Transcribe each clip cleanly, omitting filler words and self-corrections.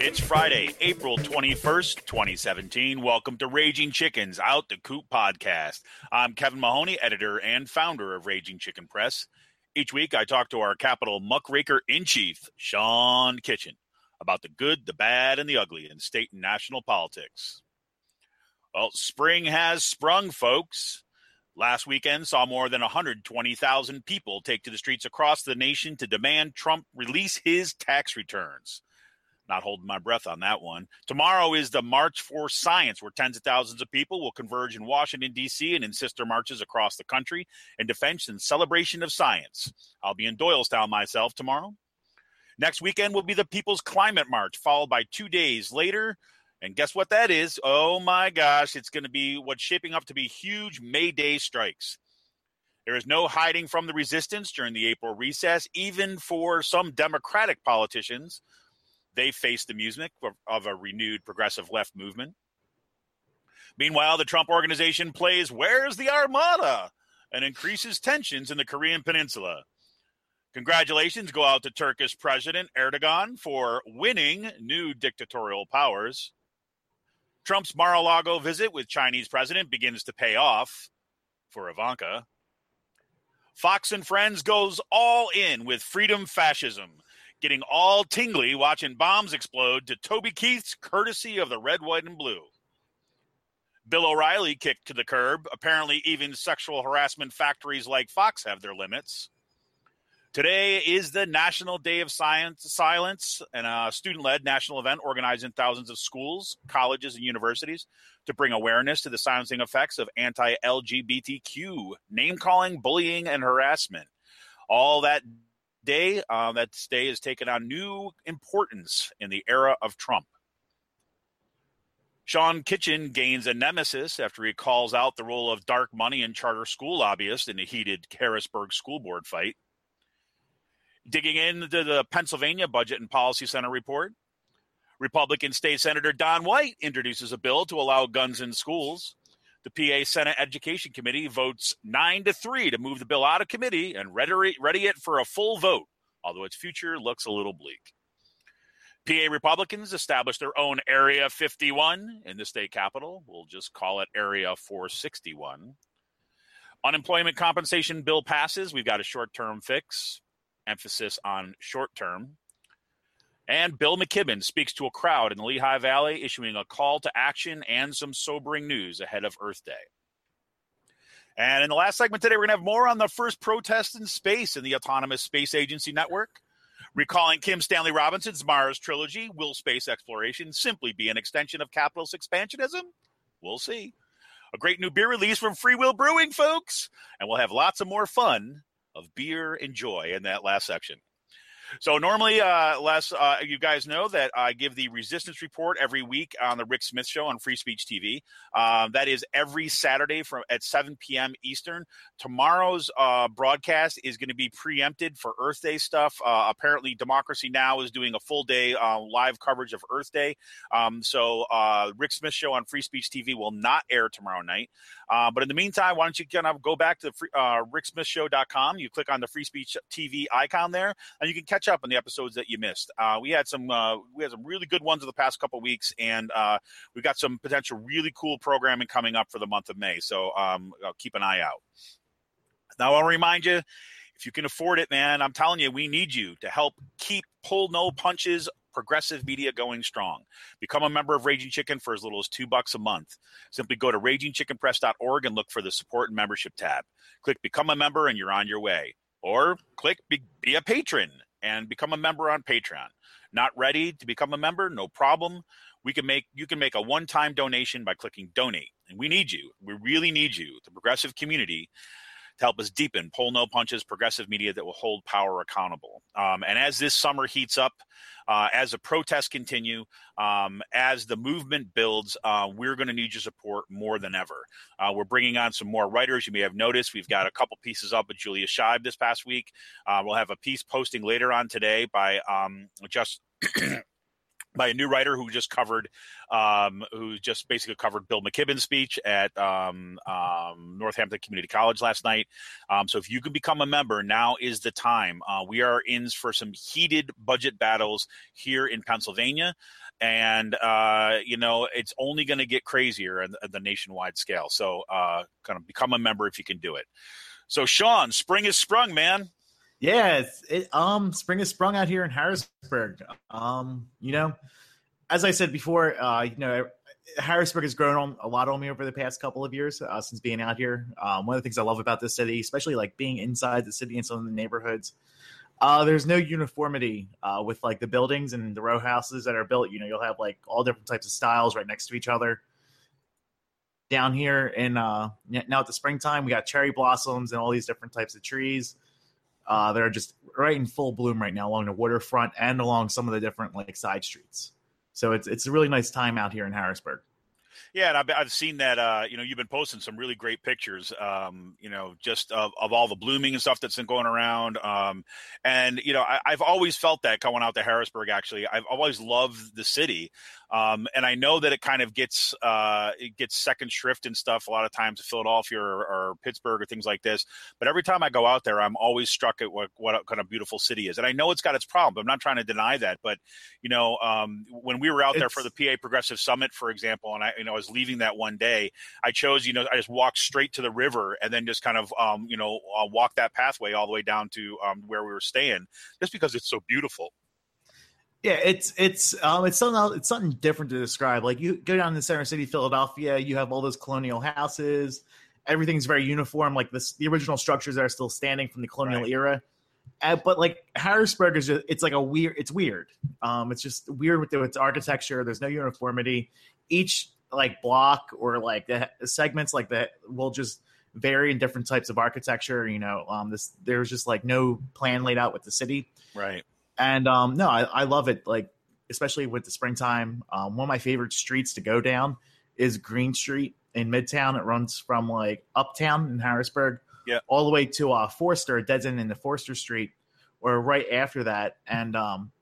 It's Friday, April 21st, 2017. Welcome to Raging Chicken's Out the Coop podcast. I'm Kevin Mahoney, editor and founder of Raging Chicken Press. Each week, I talk to our Capitol muckraker-in-chief, Sean Kitchen, about the good, the bad, and the ugly in state and national politics. Well, spring has sprung, folks. Last weekend saw more than 120,000 people take to the streets across the nation to demand Trump release his tax returns. Not holding my breath on that one. Tomorrow is the March for Science, where tens of thousands of people will converge in Washington, D.C. and in sister marches across the country in defense and celebration of science. I'll be in Doylestown myself tomorrow. Next weekend will be the People's Climate March, followed by 2 days later. And guess what that is? Oh, my gosh. It's going to be what's shaping up to be huge May Day strikes. There is no hiding from the resistance during the April recess, even for some Democratic politicians. They face the music of a renewed progressive left movement. Meanwhile, the Trump organization plays Where's the Armada? And increases tensions in the Korean Peninsula. Congratulations go out to Turkish President Erdogan for winning new dictatorial powers. Trump's Mar-a-Lago visit with Chinese president begins to pay off for Ivanka. Fox and Friends goes all in with freedom fascism, getting all tingly watching bombs explode to Toby Keith's courtesy of the red, white, and blue. Bill O'Reilly kicked to the curb. Apparently even sexual harassment factories like Fox have their limits. Today is the National Day of Silence, and a student-led national event organized in thousands of schools, colleges, and universities to bring awareness to the silencing effects of anti-LGBTQ, name-calling, bullying, and harassment. All that day has taken on new importance in the era of Trump. Sean Kitchen gains a nemesis after he calls out the role of dark money and charter school lobbyists in a heated Harrisburg school board fight. Digging into the Pennsylvania Budget and Policy Center report, Republican State Senator Don White introduces a bill to allow guns in schools. The PA Senate Education Committee votes 9-3 to move the bill out of committee and ready it for a full vote, although its future looks a little bleak. PA Republicans established their own Area 51 in the state capitol. We'll just call it Area 461. Unemployment compensation bill passes. We've got a short-term fix, emphasis on short-term. And Bill McKibben speaks to a crowd in the Lehigh Valley, issuing a call to action and some sobering news ahead of Earth Day. And in the last segment today, we're going to have more on the first protest in space in the Autonomous Space Agency Network. Recalling Kim Stanley Robinson's Mars trilogy, will space exploration simply be an extension of capitalist expansionism? We'll see. A great new beer release from Free Will Brewing, folks. And we'll have lots of more fun of beer and joy in that last section. So normally, Les, you guys know that I give the Resistance Report every week on the Rick Smith Show on Free Speech TV. That is every Saturday at 7 p.m. Eastern. Tomorrow's broadcast is going to be preempted for Earth Day stuff. Apparently, Democracy Now! Is doing a full day live coverage of Earth Day. So Rick Smith Show on Free Speech TV will not air tomorrow night. But in the meantime, why don't you kind of go back to ricksmithshow.com. You click on the Free Speech TV icon there, and you can catch up on the episodes that you missed. We had some really good ones in the past couple of weeks, and we've got some potential really cool programming coming up for the month of May. So keep an eye out. Now, I'll remind you, if you can afford it, man, I'm telling you, we need you to help keep Pull No Punches progressive media going strong. Become a member of Raging Chicken for as little as $2 a month. Simply go to ragingchickenpress.org and look for the support and membership tab. Click Become a Member and you're on your way. Or click Be a Patron and become a member on Patreon. Not ready to become a member? No problem. You can make a one-time donation by clicking Donate. And we need you. We really need you, the progressive community, to help us deepen Pull No Punches progressive media that will hold power accountable. And as this summer heats up, as the protests continue, as the movement builds, we're going to need your support more than ever. We're bringing on some more writers. You may have noticed we've got a couple pieces up with Julia Scheib this past week. We'll have a piece posting later on today by by a new writer who just basically covered Bill McKibben's speech at Northampton Community College last night. So if you can become a member, now is the time. We are in for some heated budget battles here in Pennsylvania. And, it's only going to get crazier at the nationwide scale. So kind of become a member if you can do it. So, Sean, spring is sprung, man. Yeah, spring is sprung out here in Harrisburg. As I said before, Harrisburg has grown a lot on me over the past couple of years since being out here. One of the things I love about this city, especially like being inside the city and some of the neighborhoods, there's no uniformity with like the buildings and the row houses that are built. You'll have like all different types of styles right next to each other. Down here in now at the springtime, we got cherry blossoms and all these different types of trees. They're just right in full bloom right now along the waterfront and along some of the different like side streets. So it's a really nice time out here in Harrisburg. Yeah, and I've seen that, you've been posting some really great pictures, just of all the blooming and stuff that's been going around. I've always felt that going out to Harrisburg, actually. I've always loved the city. And I know that it kind of gets second shrift and stuff a lot of times to Philadelphia or Pittsburgh or things like this. But every time I go out there, I'm always struck at what kind of beautiful city is. And I know it's got its problems. I'm not trying to deny that. But, when we were out there for the PA Progressive Summit, for example, and I was leaving that one day, I chose, I just walked straight to the river and then just kind of, walk that pathway all the way down to where we were staying just because it's so beautiful. Yeah, it's something different to describe. Like you go down to center city, Philadelphia, you have all those colonial houses. Everything's very uniform, like the original structures that are still standing from the colonial era. But like Harrisburg is it's weird. It's just weird with its architecture. There's no uniformity. Each like block or like the segments like that will just vary in different types of architecture. There's just like no plan laid out with the city. Right. And I love it. Like, especially with the springtime, one of my favorite streets to go down is Green Street in Midtown. It runs from like Uptown in Harrisburg, all the way to Forster, dead end into Forster Street, or right after that. And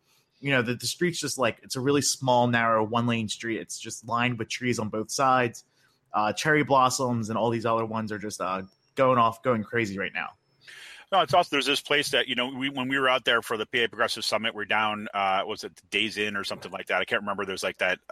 the street's just like it's a really small, narrow, one-lane street. It's just lined with trees on both sides. Cherry blossoms and all these other ones are just going crazy right now. No, it's also there's this place that when we were out there for the PA Progressive Summit, we're down. Was it Days Inn or something like that? I can't remember. There's like that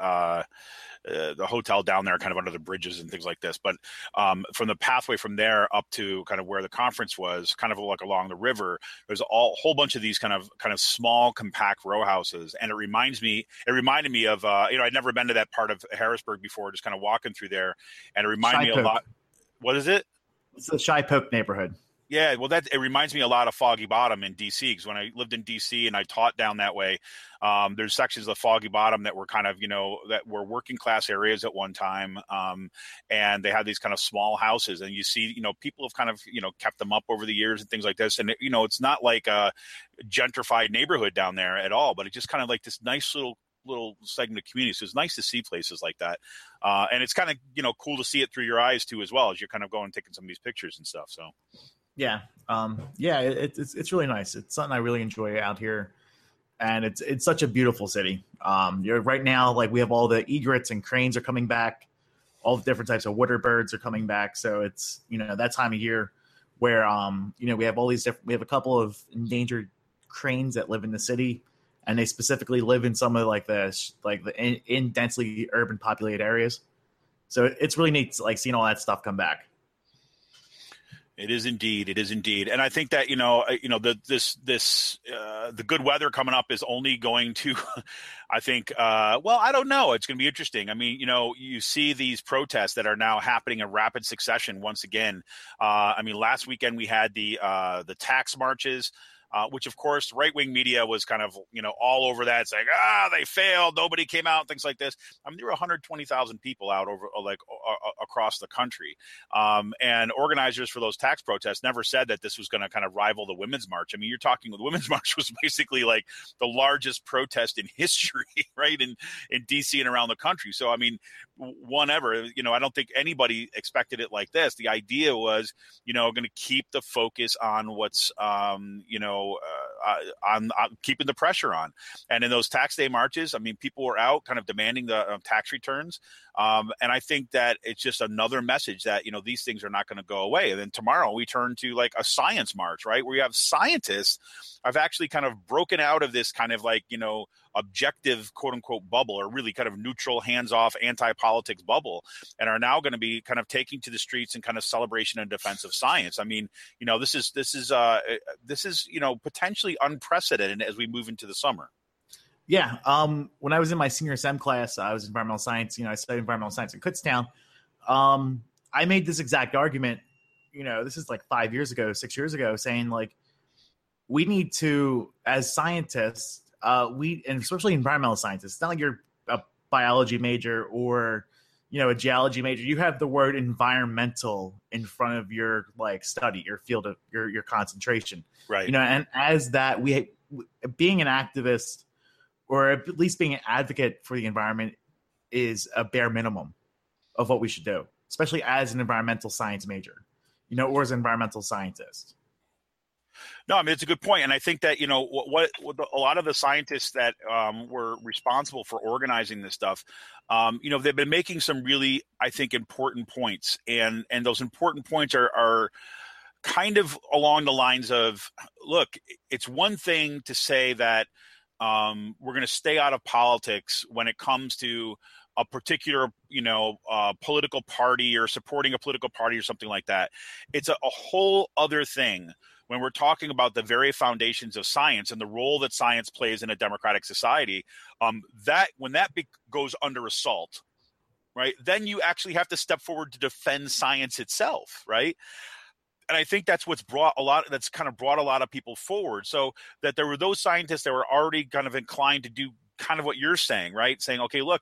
the hotel down there, kind of under the bridges and things like this. But from the pathway from there up to kind of where the conference was, kind of like along the river, there's a whole bunch of these kind of small, compact row houses, and it reminded me of I'd never been to that part of Harrisburg before, just kind of walking through there, and it reminded me a lot. What is it? It's the Shipoke neighborhood. Yeah, well, it reminds me a lot of Foggy Bottom in D.C. because when I lived in D.C. and I taught down that way, there's sections of Foggy Bottom that were kind of, that were working class areas at one time, and they had these kind of small houses, and you see, people have kind of, kept them up over the years and things like this, and it's not like a gentrified neighborhood down there at all, but it's just kind of like this nice little segment of community. So it's nice to see places like that, and it's kind of cool to see it through your eyes too, as well as you're kind of going and taking some of these pictures and stuff. So. Yeah. It's really nice. It's something I really enjoy out here, and it's such a beautiful city. Right now, like we have all the egrets and cranes are coming back, all the different types of water birds are coming back. So it's that time of year where we have all these we have a couple of endangered cranes that live in the city, and they specifically live in some of in densely urban populated areas. So it's really neat, like seeing all that stuff come back. It is indeed. And I think that, the good weather coming up is only going to, I think, I don't know. It's going to be interesting. I mean, you see these protests that are now happening in rapid succession once again. Last weekend we had the tax marches. Which, of course, right-wing media was kind of, all over that. It's like, they failed. Nobody came out, things like this. There were 120,000 people out across the country. And organizers for those tax protests never said that this was going to kind of rival the Women's March. You're talking the Women's March was basically like the largest protest in history, right, in D.C. and around the country. So, whatever, I don't think anybody expected it like this. The idea was, going to keep the focus on what's, on keeping the pressure on. And in those tax day marches, I mean, people were out kind of demanding the tax returns. And I think that it's just another message that, these things are not going to go away. And then tomorrow we turn to like a science march, right? Where you have scientists have actually kind of broken out of this kind of like, objective quote unquote bubble, or really kind of neutral, hands-off, anti-politics bubble, and are now going to be kind of taking to the streets in kind of celebration and defense of science. I mean, this is potentially unprecedented as we move into the summer. Yeah. When I was in my senior SEM class, I was in environmental science. I studied environmental science in Kutztown. I made this exact argument. This is like 6 years ago, saying like we need to, as scientists, and especially environmental scientists, it's not like you're a biology major or a geology major. You have the word environmental in front of your like study, your field of your concentration, right? And as that, we being an activist, or at least being an advocate for the environment, is a bare minimum of what we should do, especially as an environmental science major, or as an environmental scientist. No, I mean, it's a good point. And I think that, what a lot of the scientists that were responsible for organizing this stuff, they've been making some really, I think, important points. And those important points are kind of along the lines of, look, it's one thing to say that we're going to stay out of politics when it comes to a particular, political party or supporting a political party or something like that. It's a whole other thing when we're talking about the very foundations of science and the role that science plays in a democratic society. That when that goes under assault, right, then you actually have to step forward to defend science itself, right? And I think that's what's brought a lot of people forward. So that there were those scientists that were already kind of inclined to do kind of what you're saying, right? Saying, okay, look,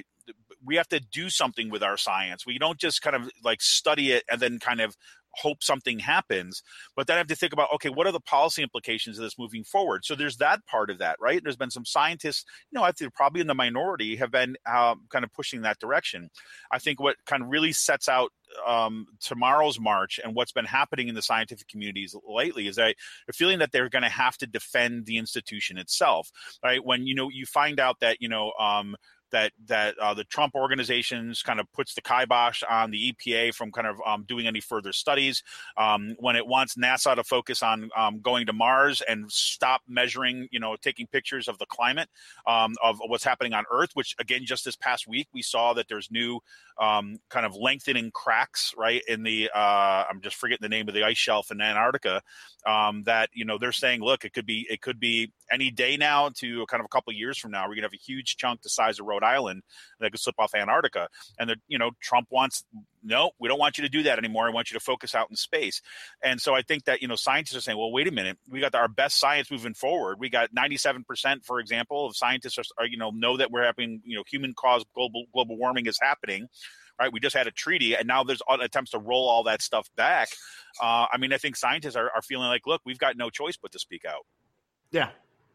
we have to do something with our science. We don't just kind of like study it and then kind of hope something happens, but then I have to think about, okay, what are the policy implications of this moving forward? So there's that part of that, right? There's been some scientists, I think probably in the minority, have been kind of pushing that direction. I think what kind of really sets out tomorrow's march and what's been happening in the scientific communities lately is that they're feeling that they're going to have to defend the institution itself, right? When, you find out that, that the Trump organizations kind of puts the kibosh on the EPA from kind of doing any further studies, when it wants NASA to focus on going to Mars and stop measuring, taking pictures of the climate of what's happening on Earth, which again, just this past week, we saw that there's new kind of lengthening cracks, right, in the, I'm just forgetting the name of the ice shelf in Antarctica, that, they're saying, look, it could be any day now to kind of a couple of years from now, we're going to have a huge chunk the size of Rhode Island that could slip off Antarctica. And Trump wants, no, we don't want you to do that anymore. I want you to focus out in space. And so I think that, scientists are saying, well, wait a minute, we got our best science moving forward. We got 97%, for example, of scientists are know that we're having, human caused global warming is happening. Right. We just had a treaty and now there's attempts to roll all that stuff back. I think scientists are feeling like, look, we've got no choice but to speak out. Yeah.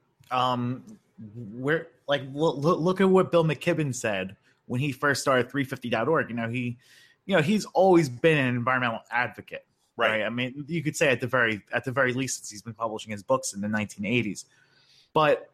We're like, look at what Bill McKibben said when he first started 350.org. He's always been an environmental advocate, right? I mean, you could say at the very least, since he's been publishing his books in the 1980s, but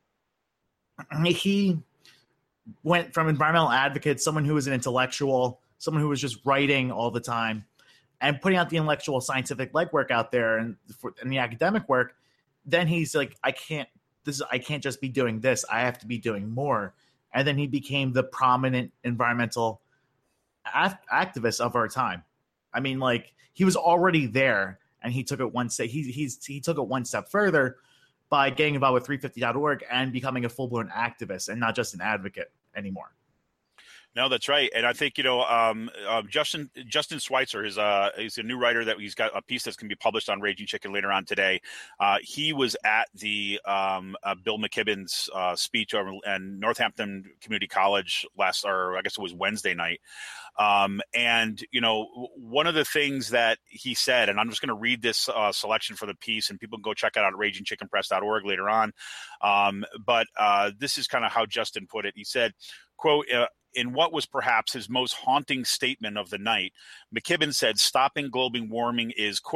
he went from environmental advocate, someone who was an intellectual, someone who was just writing all the time and putting out the intellectual scientific legwork out there and the academic work. Then he's like, I can't just be doing this. I have to be doing more. And then he became the prominent environmental activist of our time. I mean, like, he was already there and he took it one step. He took it one step further by getting involved with 350.org and becoming a full-blown activist and not just an advocate anymore. No, that's right. And I think, Justin Schweitzer is he's a new writer that he's got a piece that's going to be published on Raging Chicken later on today. He was at the Bill McKibben's speech over in Northampton Community College I guess it was Wednesday night. And, one of the things that he said, and I'm just going to read this selection for the piece and people can go check it out at ragingchickenpress.org later on. But this is kind of how Justin put it. He said, quote, in what was perhaps his most haunting statement of the night, McKibben said stopping global warming is, quote,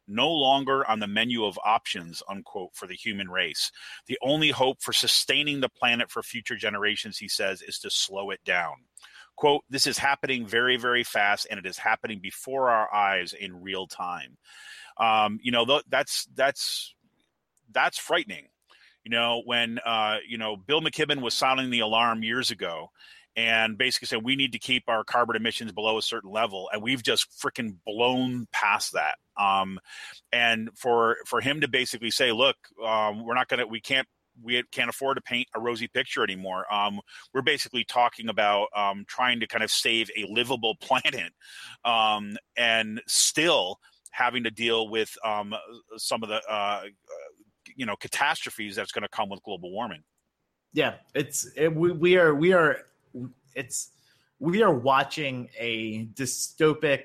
no longer on the menu of options, unquote, for the human race. The only hope for sustaining the planet for future generations, he says, is to slow it down. Quote, this is happening very, very fast, and it is happening before our eyes in real time. That's frightening. When Bill McKibben was sounding the alarm years ago and basically said we need to keep our carbon emissions below a certain level, and we've just freaking blown past that. And for him to basically say, look, we can't afford to paint a rosy picture anymore. We're basically talking about trying to kind of save a livable planet, and still having to deal with some of the catastrophes that's going to come with global warming. Yeah, we are watching a dystopic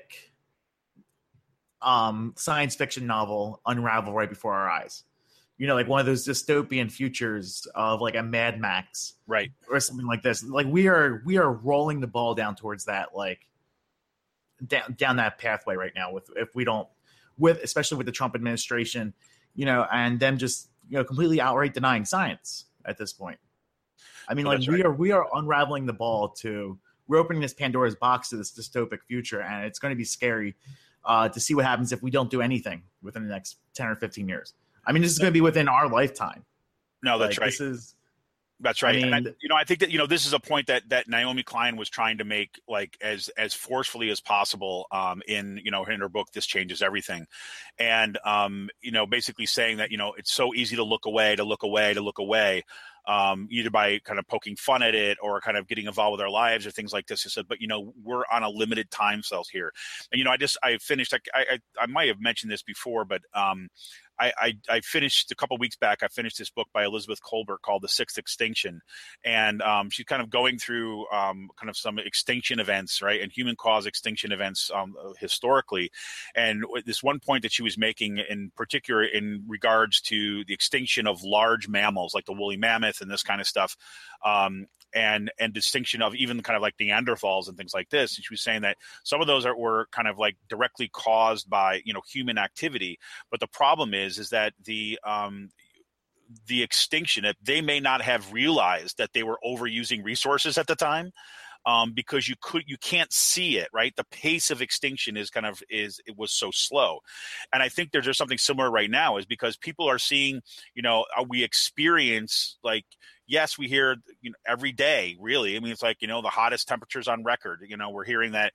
science fiction novel unravel right before our eyes. Like one of those dystopian futures of like a Mad Max, right, or something like this. Like we are rolling the ball down towards that, like down that pathway right now. Especially with the Trump administration, and them just completely outright denying science at this point. I mean, we are unraveling the ball we're opening this Pandora's box to this dystopic future, and it's going to be scary to see what happens if we don't do anything within the next 10 or 15 years. I mean, this is going to be within our lifetime. No, that's right. That's right. I mean, and I think that, this is a point that Naomi Klein was trying to make, like, as forcefully as possible in her book, This Changes Everything. And, basically saying that, it's so easy to look away, either by kind of poking fun at it or kind of getting involved with our lives or things like this. He said, but, we're on a limited time cells here. And, I finished, I might have mentioned this before, but I finished a couple of weeks back. I finished this book by Elizabeth Kolbert called The Sixth Extinction, and she's kind of going through kind of some extinction events, right, and human cause extinction events historically. And this one point that she was making, in particular, in regards to the extinction of large mammals like the woolly mammoth and this kind of stuff. And distinction of even kind of like Neanderthals and things like this. And she was saying that some of those were kind of like directly caused by, human activity. But the problem is that the extinction, that they may not have realized that they were overusing resources at the time. Because you can't see it, right? The pace of extinction it was so slow. And I think there's just something similar right now, is because people are seeing, we experience, like, yes, we hear, every day, really. I mean, it's like, the hottest temperatures on record. We're hearing that,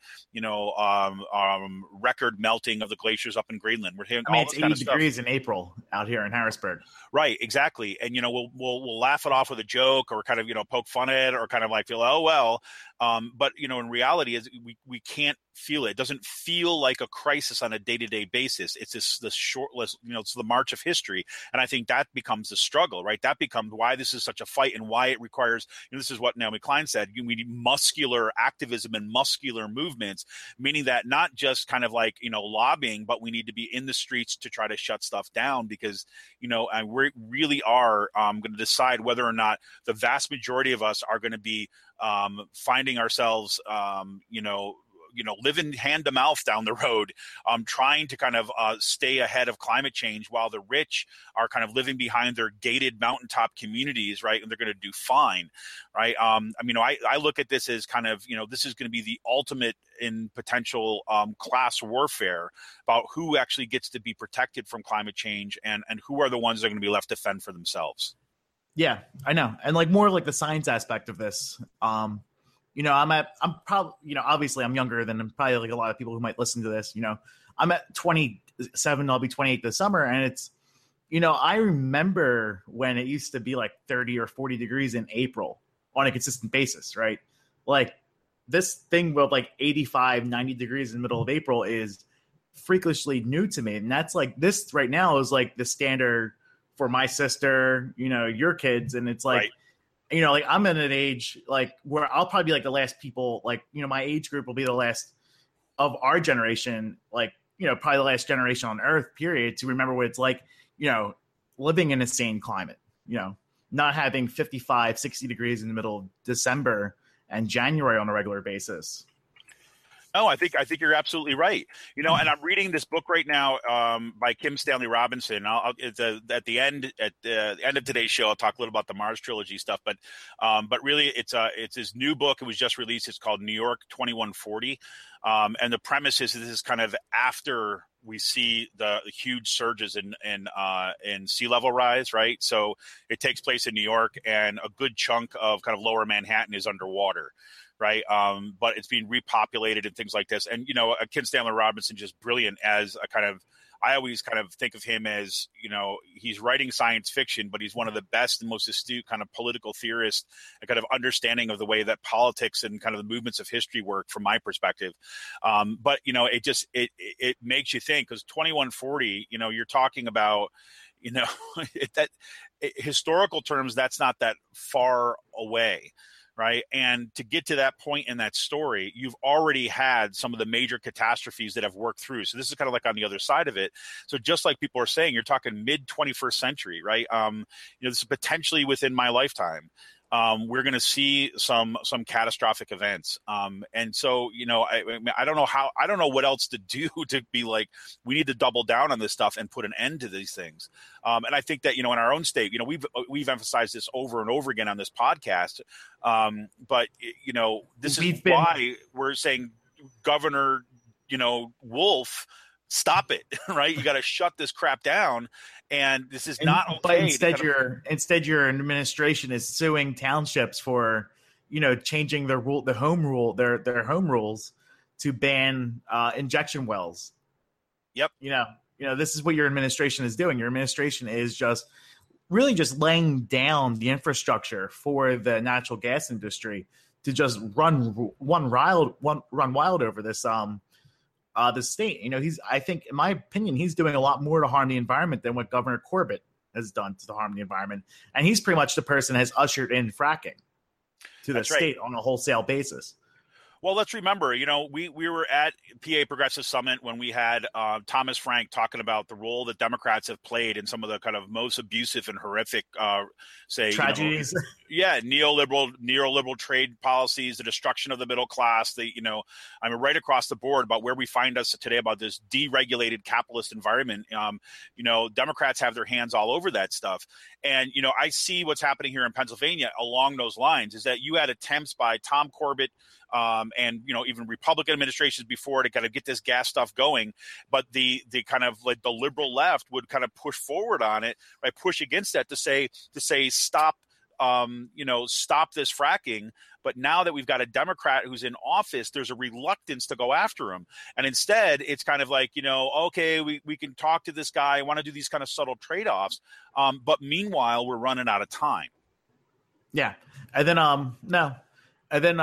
record melting of the glaciers up in Greenland. We're hearing all this kind of stuff. It's 80 degrees in April out here in Harrisburg. Right, exactly. And, we'll laugh it off with a joke or kind of, poke fun at it or kind of like feel, oh, well. But, in reality, is we can't feel it. It doesn't feel like a crisis on a day-to-day basis. It's this shortless, it's the march of history. And I think that becomes the struggle, right? That becomes why this is such a fight and why it requires, this is what Naomi Klein said, we need muscular activism and muscular movements, meaning that not just kind of like, lobbying, but we need to be in the streets to try to shut stuff down because, and we really are going to decide whether or not the vast majority of us are going to be finding ourselves, living hand to mouth down the road, trying to kind of stay ahead of climate change while the rich are kind of living behind their gated mountaintop communities, right? And they're going to do fine, right? I look at this as kind of, this is going to be the ultimate in potential class warfare about who actually gets to be protected from climate change and who are the ones that are going to be left to fend for themselves. Yeah, I know. And like more like the science aspect of this, I'm probably, obviously I'm younger than probably like a lot of people who might listen to this, I'm at 27, I'll be 28 this summer. And it's, I remember when it used to be like 30 or 40 degrees in April on a consistent basis, right? Like this thing with like 85, 90 degrees in the middle of April is freakishly new to me. And that's like, this right now is like the standard for my sister, your kids. And it's like, right. Like I'm at an age like where I'll probably be like the last people, like, my age group will be the last of our generation, like, probably the last generation on earth period to remember what it's like, living in a sane climate, not having 55, 60 degrees in the middle of December and January on a regular basis. Oh, I think you're absolutely right. And I'm reading this book right now by Kim Stanley Robinson. It's at the end of today's show, I'll talk a little about the Mars trilogy stuff. But really, it's his new book. It was just released. It's called New York 2140, and the premise is this is kind of after we see the huge surges in sea level rise, right? So it takes place in New York, and a good chunk of kind of lower Manhattan is underwater. Right. But it's being repopulated and things like this. And, Kim Stanley Robinson, just brilliant as I always kind of think of him as, he's writing science fiction, but he's one of the best and most astute kind of political theorists and kind of understanding of the way that politics and kind of the movements of history work from my perspective. But, it makes you think, because 2140, you're talking about, historical terms, that's not that far away. Right. And to get to that point in that story, you've already had some of the major catastrophes that have worked through. So this is kind of like on the other side of it. So just like people are saying, you're talking mid 21st century, right? This is potentially within my lifetime. We're going to see some catastrophic events. And so, I don't know what else to do to be like, we need to double down on this stuff and put an end to these things. And I think that, in our own state, we've emphasized this over and over again on this podcast. But this is why we're saying Governor, Wolf, stop it, right? You got to shut this crap down. And this is not okay. But instead your administration is suing townships for, changing their home rules to ban injection wells. Yep. This is what your administration is doing. Your administration is just laying down the infrastructure for the natural gas industry to just run wild over this the state. I think, in my opinion, he's doing a lot more to harm the environment than what Governor Corbett has done to harm the environment. And he's pretty much the person that has ushered in fracking to the state on a wholesale basis. Well, let's remember, we were at PA Progressive Summit when we had Thomas Frank talking about the role that Democrats have played in some of the kind of most abusive and horrific, tragedies. Neoliberal trade policies, the destruction of the middle class. Right across the board about where we find us today about this deregulated capitalist environment. Democrats have their hands all over that stuff. And, I see what's happening here in Pennsylvania along those lines is that you had attempts by Tom Corbett, and even Republican administrations before to kind of get this gas stuff going, but the kind of like the liberal left would kind of push forward on it, right? Push against that to say stop, stop this fracking. But now that we've got a Democrat who's in office, there's a reluctance to go after him, and instead it's kind of like okay, we can talk to this guy. I want to do these kind of subtle trade-offs, but meanwhile we're running out of time. Yeah, and then no, and then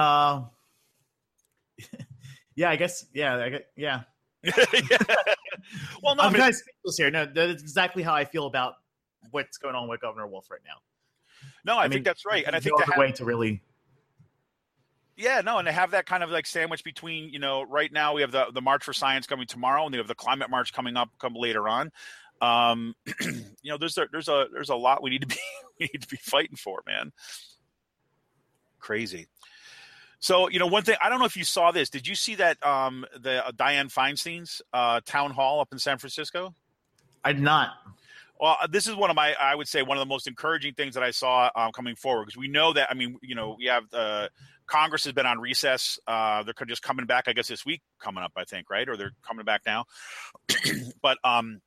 yeah, I guess. Yeah. Yeah. Well, no, I'm kind of speechless here. No, that's exactly how I feel about what's going on with Governor Wolf right now. No, I think that's right, and I think the way to really. Yeah, no, and to have that kind of like sandwich between, right now we have the March for Science coming tomorrow, and we have the climate march coming up later on. There's a lot we need to be fighting for, man. Crazy. So, one thing, I don't know if you saw this. Did you see that the Dianne Feinstein's town hall up in San Francisco? I did not. Well, this is one of the most encouraging things that I saw coming forward, because we know that, we have Congress has been on recess. They're just coming back, I guess, this week coming up, I think, right? Or they're coming back now. But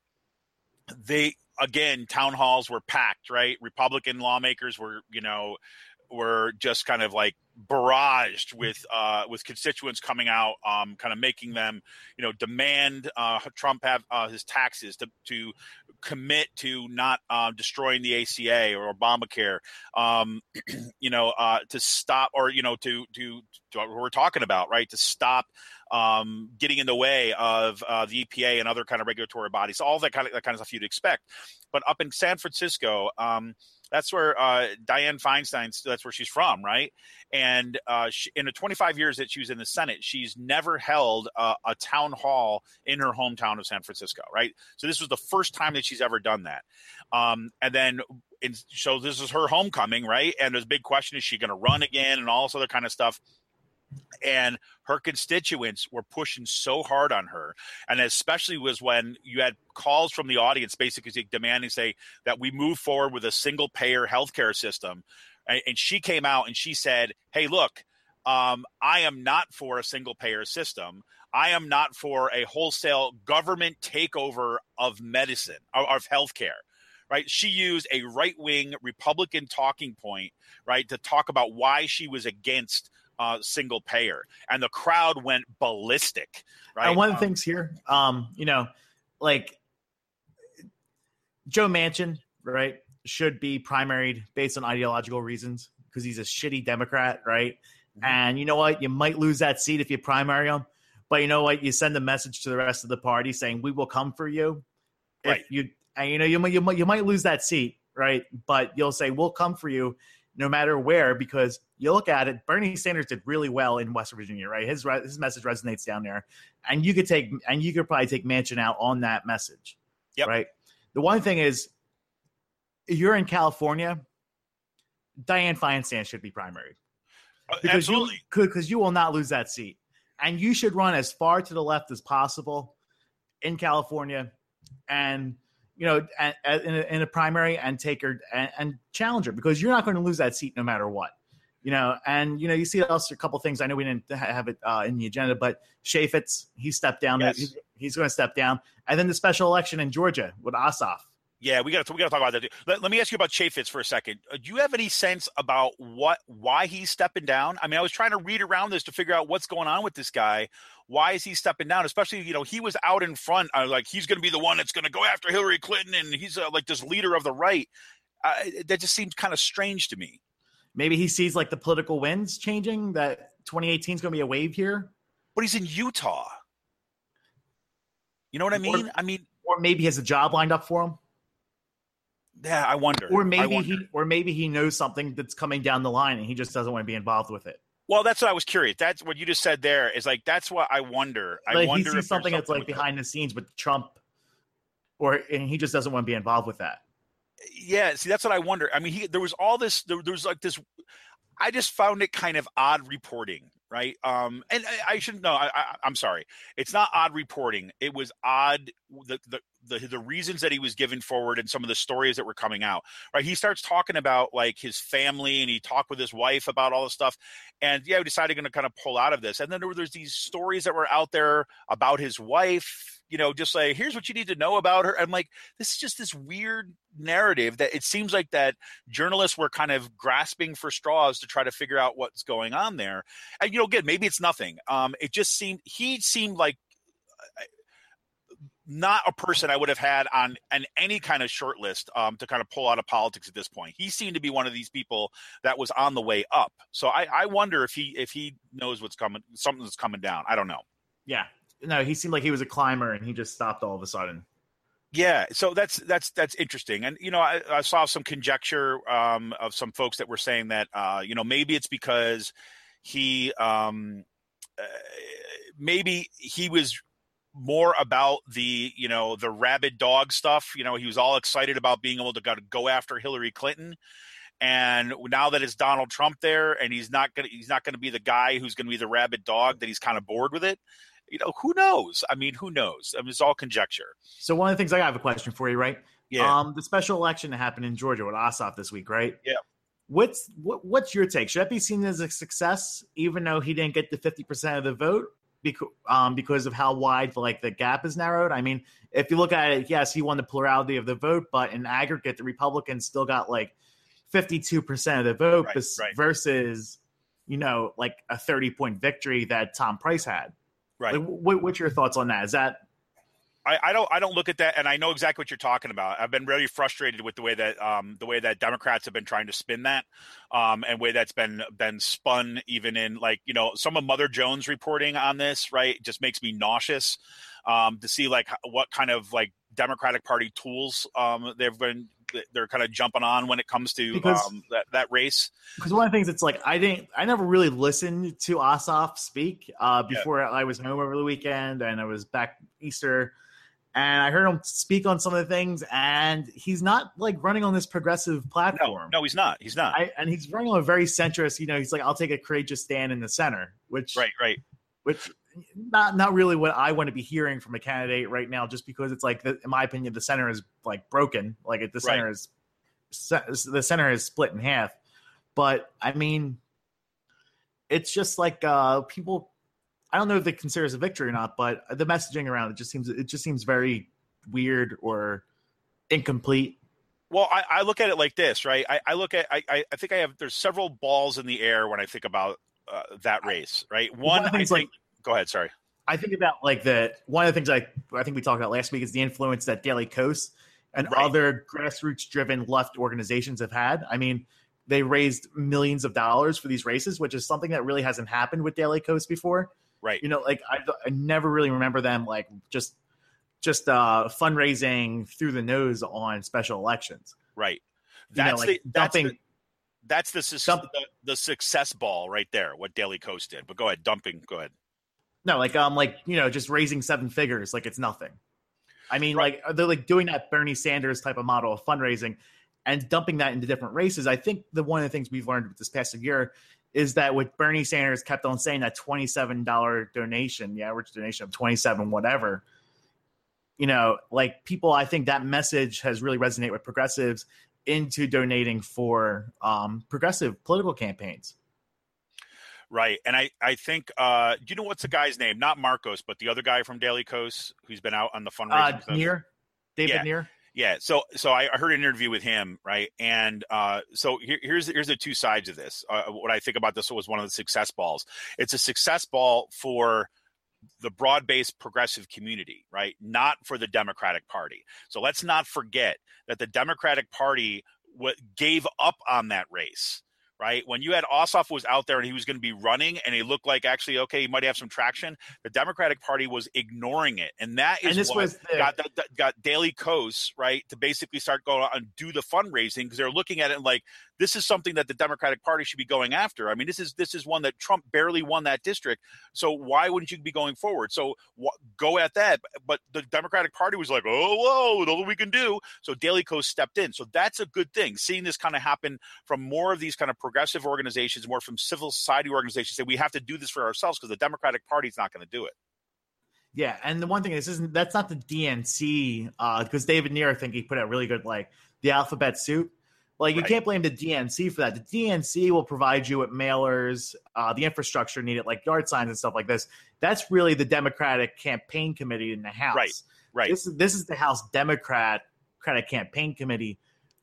town halls were packed, right? Republican lawmakers were just kind of like barraged with constituents coming out, kind of making them, demand Trump have his taxes, to commit to not destroying the ACA or Obamacare, to stop, or to what we're talking about, right? To stop getting in the way of the EPA and other kind of regulatory bodies, all that kind of stuff you'd expect. But up in San Francisco, that's where Dianne Feinstein, that's where she's from, right? And in the 25 years that she was in the Senate, she's never held a town hall in her hometown of San Francisco, right? So this was the first time that she's ever done that. So this is her homecoming, right? And there's a big question, is she going to run again and all this other kind of stuff? And her constituents were pushing so hard on her. And especially was when you had calls from the audience basically demanding, say, that we move forward with a single payer healthcare system. And she came out and she said, hey, look, I am not for a single payer system. I am not for a wholesale government takeover of medicine, of healthcare. Right. She used a right-wing Republican talking point, right, to talk about why she was against single payer, and the crowd went ballistic. Right. And one of the things here, like Joe Manchin, right, should be primaried based on ideological reasons because he's a shitty Democrat, right? Mm-hmm. And you know what? You might lose that seat if you primary him, but you know what? You send a message to the rest of the party saying we will come for you. Right. You might lose that seat, right? But you'll say we'll come for you no matter where, because you look at it, Bernie Sanders did really well in West Virginia, right? His message resonates down there, and you could probably take Manchin out on that message, right? The one thing is, you're in California, Dianne Feinstein should be primary because you will not lose that seat, and you should run as far to the left as possible in California, and in a primary and take her and challenge her, because you're not going to lose that seat no matter what. And you see also a couple things. I know we didn't have it in the agenda, but Chaffetz, he stepped down. Yes. He's going to step down, and then the special election in Georgia with Ossoff. Yeah, we got to talk about that. Let me ask you about Chaffetz for a second. Do you have any sense about why he's stepping down? I mean, I was trying to read around this to figure out what's going on with this guy. Why is he stepping down? Especially, he was out in front. Like, he's going to be the one that's going to go after Hillary Clinton, and he's like this leader of the right. That just seems kind of strange to me. Maybe he sees like the political winds changing, that 2018 is going to be a wave here. But he's in Utah. You know what I mean? Or maybe he has a job lined up for him. Yeah, I wonder. Or maybe he knows something that's coming down the line and he just doesn't want to be involved with it. Well, that's what I was curious. That's what you just said there. Is like, that's what I wonder. Like, I wonder if something that's like behind the scenes with Trump, and he just doesn't want to be involved with that. Yeah, see, that's what I wonder. I mean, there was all this. There was like this. I just found it kind of odd reporting, right? And I shouldn't know. I'm sorry. It's not odd reporting. It was odd. The reasons that he was given forward and some of the stories that were coming out, right? He starts talking about like his family, and he talked with his wife about all this stuff. And we decided going to kind of pull out of this. And then there's these stories that were out there about his wife, just like, here's what you need to know about her. I'm like, this is just this weird narrative that it seems like that journalists were kind of grasping for straws to try to figure out what's going on there. And, again, maybe it's nothing. He seemed like not a person I would have had on any kind of short list to kind of pull out of politics at this point. He seemed to be one of these people that was on the way up. So I wonder if he knows what's coming, something that's coming down. I don't know. Yeah. No, he seemed like he was a climber and he just stopped all of a sudden. Yeah, so that's interesting. And, I saw some conjecture of some folks that were saying that, maybe it's because he maybe he was more about the rabid dog stuff. He was all excited about being able to go after Hillary Clinton. And now that it's Donald Trump there, and he's not going to be the guy who's going to be the rabid dog, that he's kind of bored with it. Who knows? Who knows? It's all conjecture. So one of the things, I have a question for you, right? Yeah. The special election that happened in Georgia with Ossoff this week, right? Yeah. What's your take? Should that be seen as a success, even though he didn't get the 50% of the vote because of how wide the gap is narrowed? I mean, if you look at it, yes, he won the plurality of the vote, but in aggregate, the Republicans still got 52% of the vote versus, a 30-point victory that Tom Price had. Right. What's your thoughts on that? Is that I don't look at that, and I know exactly what you're talking about. I've been really frustrated with the way that Democrats have been trying to spin that, and way that's been spun, even in some of Mother Jones reporting on this, right? Just makes me nauseous to see what kind of Democratic Party tools they're kind of jumping on when it comes to that race. Because one of the things, it's I never really listened to Ossoff speak before I was home over the weekend, and I was back Easter. And I heard him speak on some of the things, and he's not like running on this progressive platform. No, he's not. He's not. And he's running on a very centrist. He's like, I'll take a courageous stand in the center, which not really what I want to be hearing from a candidate right now. Just because it's like, in my opinion, the center is like broken. Like the center is split in half. But I mean, it's just like people. I don't know if they consider it a victory or not, but the messaging around it just seems very weird or incomplete. Well, I look at it like this, right? I look at I think there's several balls in the air when I think about that race, right? Go ahead. Sorry. I think about one of the things I think we talked about last week is the influence that Daily Kos and other grassroots driven left organizations have had. I mean, they raised millions of dollars for these races, which is something that really hasn't happened with Daily Kos before. Right. I never really remember them just fundraising through the nose on special elections. Right. That's the success ball right there. What Daily Kos did. But go ahead, dumping. Go ahead. No, just raising seven figures like it's nothing. I mean, they're like doing that Bernie Sanders type of model of fundraising and dumping that into different races. I think one of the things we've learned this past year is that what Bernie Sanders kept on saying, that $27 donation, the average donation of 27 whatever, people, I think that message has really resonated with progressives into donating for progressive political campaigns. Right. And I think, do you know what's the guy's name? Not Marcos, but the other guy from Daily Kos who's been out on the fundraising stuff? David Neer. Yeah. So I heard an interview with him, right? And so here's the two sides of this. What I think about this was one of the success balls. It's a success ball for the broad-based progressive community, right? Not for the Democratic Party. So let's not forget that the Democratic Party gave up on that race. Right. When you had Ossoff was out there and he was going to be running and he looked like actually, okay, he might have some traction. The Democratic Party was ignoring it. And that is got Daily Kos, right, to basically start going out and do the fundraising because they're looking at it like this is something that the Democratic Party should be going after. I mean, this is one that Trump barely won that district. So why wouldn't you be going forward? So go at that. But the Democratic Party was like, oh, whoa, all we can do. So Daily Kos stepped in. So that's a good thing. Seeing this kind of happen from more of these kind of progressive organizations, more from civil society organizations, say we have to do this for ourselves because the Democratic Party is not going to do it. Yeah, and the one thing that's not the DNC because David Neer, I think he put out really good the alphabet soup. You can't blame the DNC for that. The DNC will provide you with mailers, the infrastructure needed, like yard signs and stuff like this. That's really the Democratic Campaign Committee in the House. Right. This is the House Democratic Campaign Committee,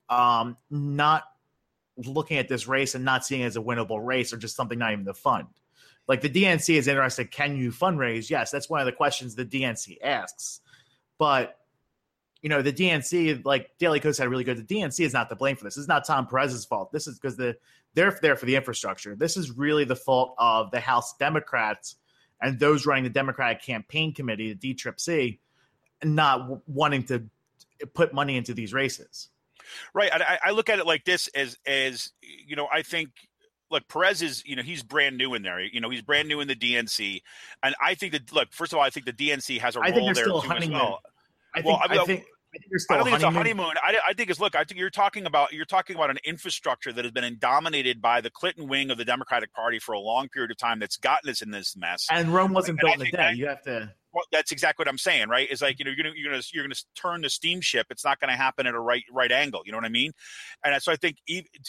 not looking at this race and not seeing it as a winnable race or just something not even to fund. The DNC is interested. Can you fundraise? Yes, that's one of the questions the DNC asks. But the DNC, Daily Kos had really good. The DNC is not to blame for this. This is not Tom Perez's fault. This is because they're there for the infrastructure. This is really the fault of the House Democrats and those running the Democratic Campaign Committee, the DCCC, not wanting to put money into these races. Right. I look at it like this as I think, look, Perez is, he's brand new in there. He's brand new in the DNC. And I think that, first of all, I think the DNC has a role there too as well. I think it's a honeymoon. I think you're talking about an infrastructure that has been dominated by the Clinton wing of the Democratic Party for a long period of time that's gotten us in this mess. And Rome wasn't built in a day. You have to. Well, that's exactly what I'm saying, right? It's like, you're gonna turn the steamship. It's not going to happen at a right angle. You know what I mean? And so I think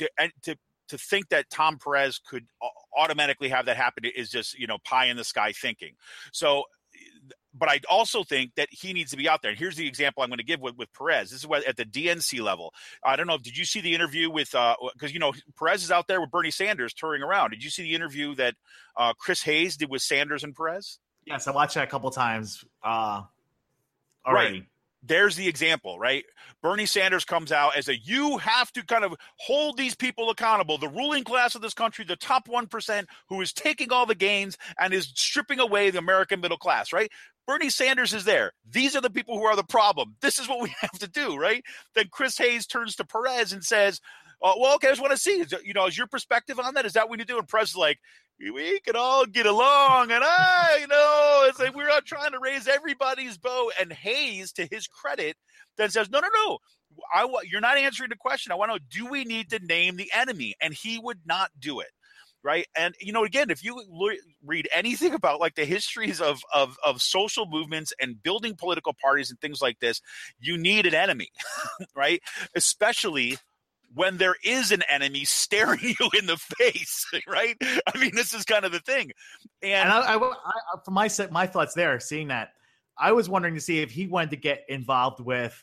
to think that Tom Perez could automatically have that happen is just pie in the sky thinking. So. But I also think that he needs to be out there. And here's the example I'm going to give with Perez. This is what at the DNC level. I don't know. Did you see the interview with because Perez is out there with Bernie Sanders touring around. Did you see the interview that Chris Hayes did with Sanders and Perez? Yes, I watched that a couple times already. Right. There's the example, right? Bernie Sanders comes out as you have to kind of hold these people accountable. The ruling class of this country, the top 1% who is taking all the gains and is stripping away the American middle class, right? Bernie Sanders is there. These are the people who are the problem. This is what we have to do, right? Then Chris Hayes turns to Perez and says, Well, okay, I just want to see, is your perspective on that? Is that what we need to do? And Press is like, we can all get along, and it's like we're not trying to raise everybody's boat. And Hayes, to his credit, then says, no. You're not answering the question. I want to know, do we need to name the enemy? And he would not do it. Right. And, again, if you read anything about like the histories of social movements and building political parties and things like this, you need an enemy, right? Especially when there is an enemy staring you in the face, right? I mean, this is kind of the thing. And I for my thoughts there, seeing that, I was wondering to see if he wanted to get involved with,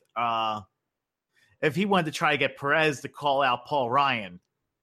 if he wanted to try to get Perez to call out Paul Ryan.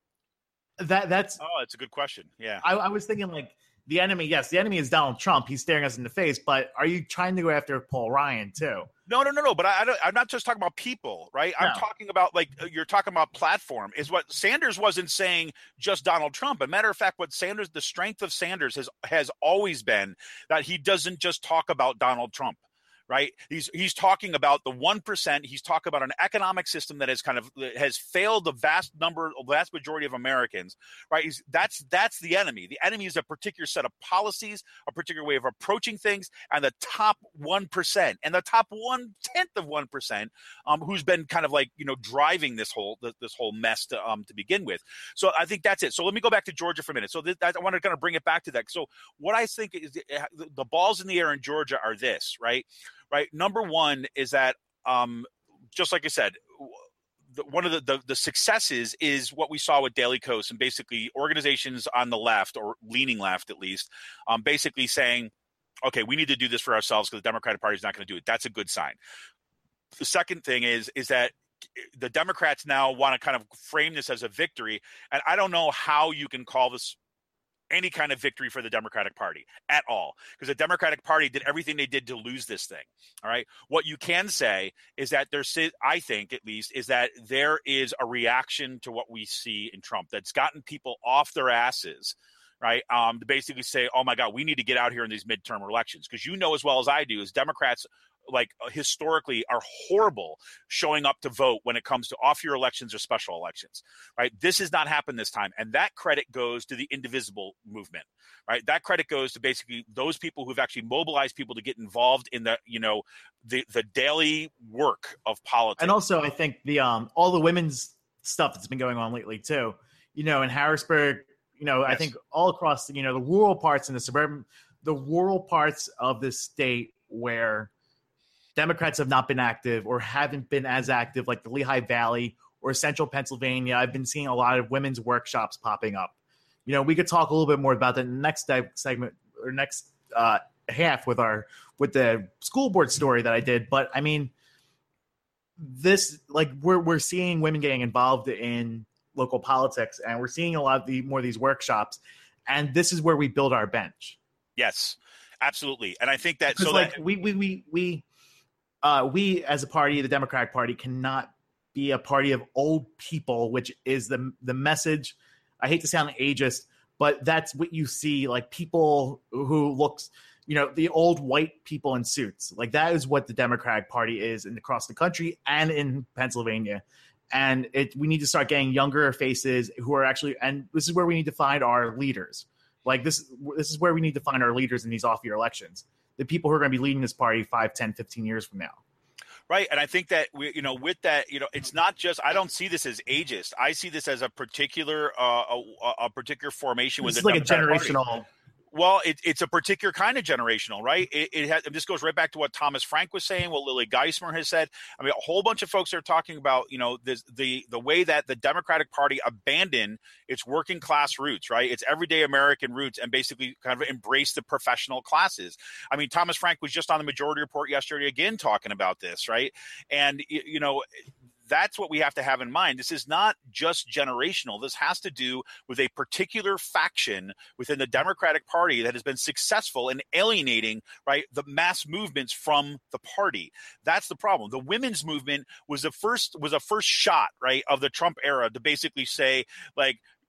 That's it's a good question. Yeah, I was thinking like the enemy. Yes, the enemy is Donald Trump. He's staring us in the face. But are you trying to go after Paul Ryan too? No. But I'm not just talking about people, right? No. I'm talking about like you're talking about platform. Is what Sanders wasn't saying just Donald Trump. As a matter of fact, the strength of Sanders has always been that he doesn't just talk about Donald Trump. Right. He's talking about the 1%. He's talking about an economic system that has failed the vast majority of Americans. Right. That's the enemy. The enemy is a particular set of policies, a particular way of approaching things, and the top 1% and the top 1/10 of 1%, who's been kind of like, driving this whole mess to begin with. So I think that's it. So let me go back to Georgia for a minute. So I want to kind of bring it back to that. So what I think is the balls in the air in Georgia are this, right? Right. Number one is that, just like I said, one of the successes is what we saw with Daily Kos and basically organizations on the left or leaning left, at least, basically saying, OK, we need to do this for ourselves because the Democratic Party is not going to do it. That's a good sign. The second thing is that the Democrats now want to kind of frame this as a victory. And I don't know how you can call this any kind of victory for the Democratic Party at all, because the Democratic Party did everything they did to lose this thing. All right. What you can say is that I think at least, is that there is a reaction to what we see in Trump that's gotten people off their asses. Right. To basically say, oh, my God, we need to get out here in these midterm elections, because as well as I do, is Democrats historically are horrible showing up to vote when it comes to off-year elections or special elections, right? This has not happened this time. And that credit goes to the Indivisible movement, right? That credit goes to basically those people who've actually mobilized people to get involved in the daily work of politics. And also I think all the women's stuff that's been going on lately too, in Harrisburg, yes. I think all across, the rural parts and the rural parts of the state where Democrats have not been active or haven't been as active, like the Lehigh Valley or central Pennsylvania. I've been seeing a lot of women's workshops popping up. We could talk a little bit more about that in the next segment or next half with the school board story that I did. But I mean, this, we're seeing women getting involved in local politics, and we're seeing a lot of more of these workshops, and this is where we build our bench. Yes, absolutely. And I think that we as a party, the Democratic Party, cannot be a party of old people, which is the message. I hate to sound ageist, but that's what you see, like people who looks, the old white people in suits. Like that is what the Democratic Party is across the country and in Pennsylvania. And we need to start getting younger faces who are actually, and this is where we need to find our leaders. Like this is where we need to find our leaders in these off-year elections. The people who are going to be leading this party 5, 10, 15 years from now. Right. And I think that with that, it's not just, I don't see this as ageist. I see this as a particular formation with the Democratic Party. Generational. Well, it's a particular kind of generational, right? This goes right back to what Thomas Frank was saying, what Lily Geismer has said. I mean, a whole bunch of folks are talking about, the way that the Democratic Party abandoned its working class roots, right? Its everyday American roots, and basically kind of embrace the professional classes. I mean, Thomas Frank was just on the Majority Report yesterday again talking about this, right? And, that's what we have to have in mind. This is not just generational. This has to do with a particular faction within the Democratic Party that has been successful in alienating, right, the mass movements from the party. That's the problem. The women's movement was a first shot, right, of the Trump era to basically say, like,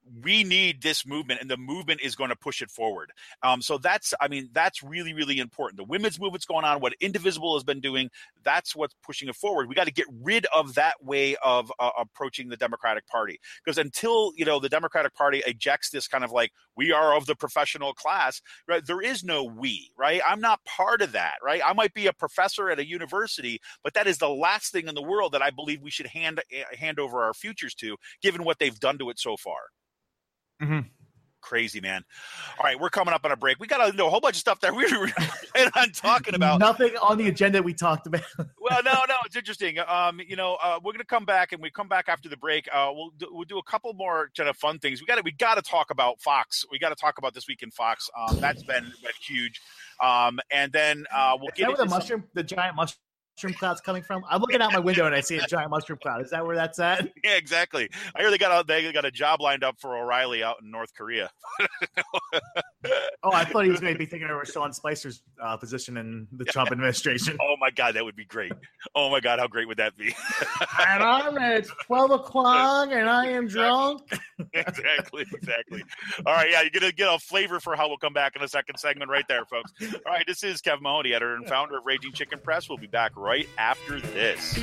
we need this movement, and the movement is going to push it forward. So that's really, really important. The women's movement's going on, what Indivisible has been doing, that's what's pushing it forward. We got to get rid of that way of approaching the Democratic Party, because until, the Democratic Party ejects this kind of like, we are of the professional class, right? There is no we, right? I'm not part of that, right? I might be a professor at a university, but that is the last thing in the world that I believe we should hand over our futures to, given what they've done to it so far. Mm-hmm. Crazy, man. All right, we're coming up on a break. We got to know a whole bunch of stuff that we were planning on talking about. Nothing on the agenda we talked about. Well, no, it's interesting. We're going to come back, and we come back after the break. We'll do a couple more kind of fun things. We got to talk about Fox. We got to talk about This Week in Fox. That's been huge. And then we'll get into the giant mushroom cloud's coming from. I'm looking out my window and I see a giant mushroom cloud. Is that where that's at? Yeah, exactly. I hear they got a job lined up for O'Reilly out in North Korea. Oh, I thought he was going to be thinking over Sean Spicer's position in the Trump administration. Oh my God, that would be great. Oh my God, how great would that be? And I'm at 12 o'clock and I am drunk. Exactly. All right, yeah, you're going to get a flavor for how we'll come back in the second segment right there, folks. All right, this is Kevin Mahoney, editor and founder of Raging Chicken Press. We'll be back right after this.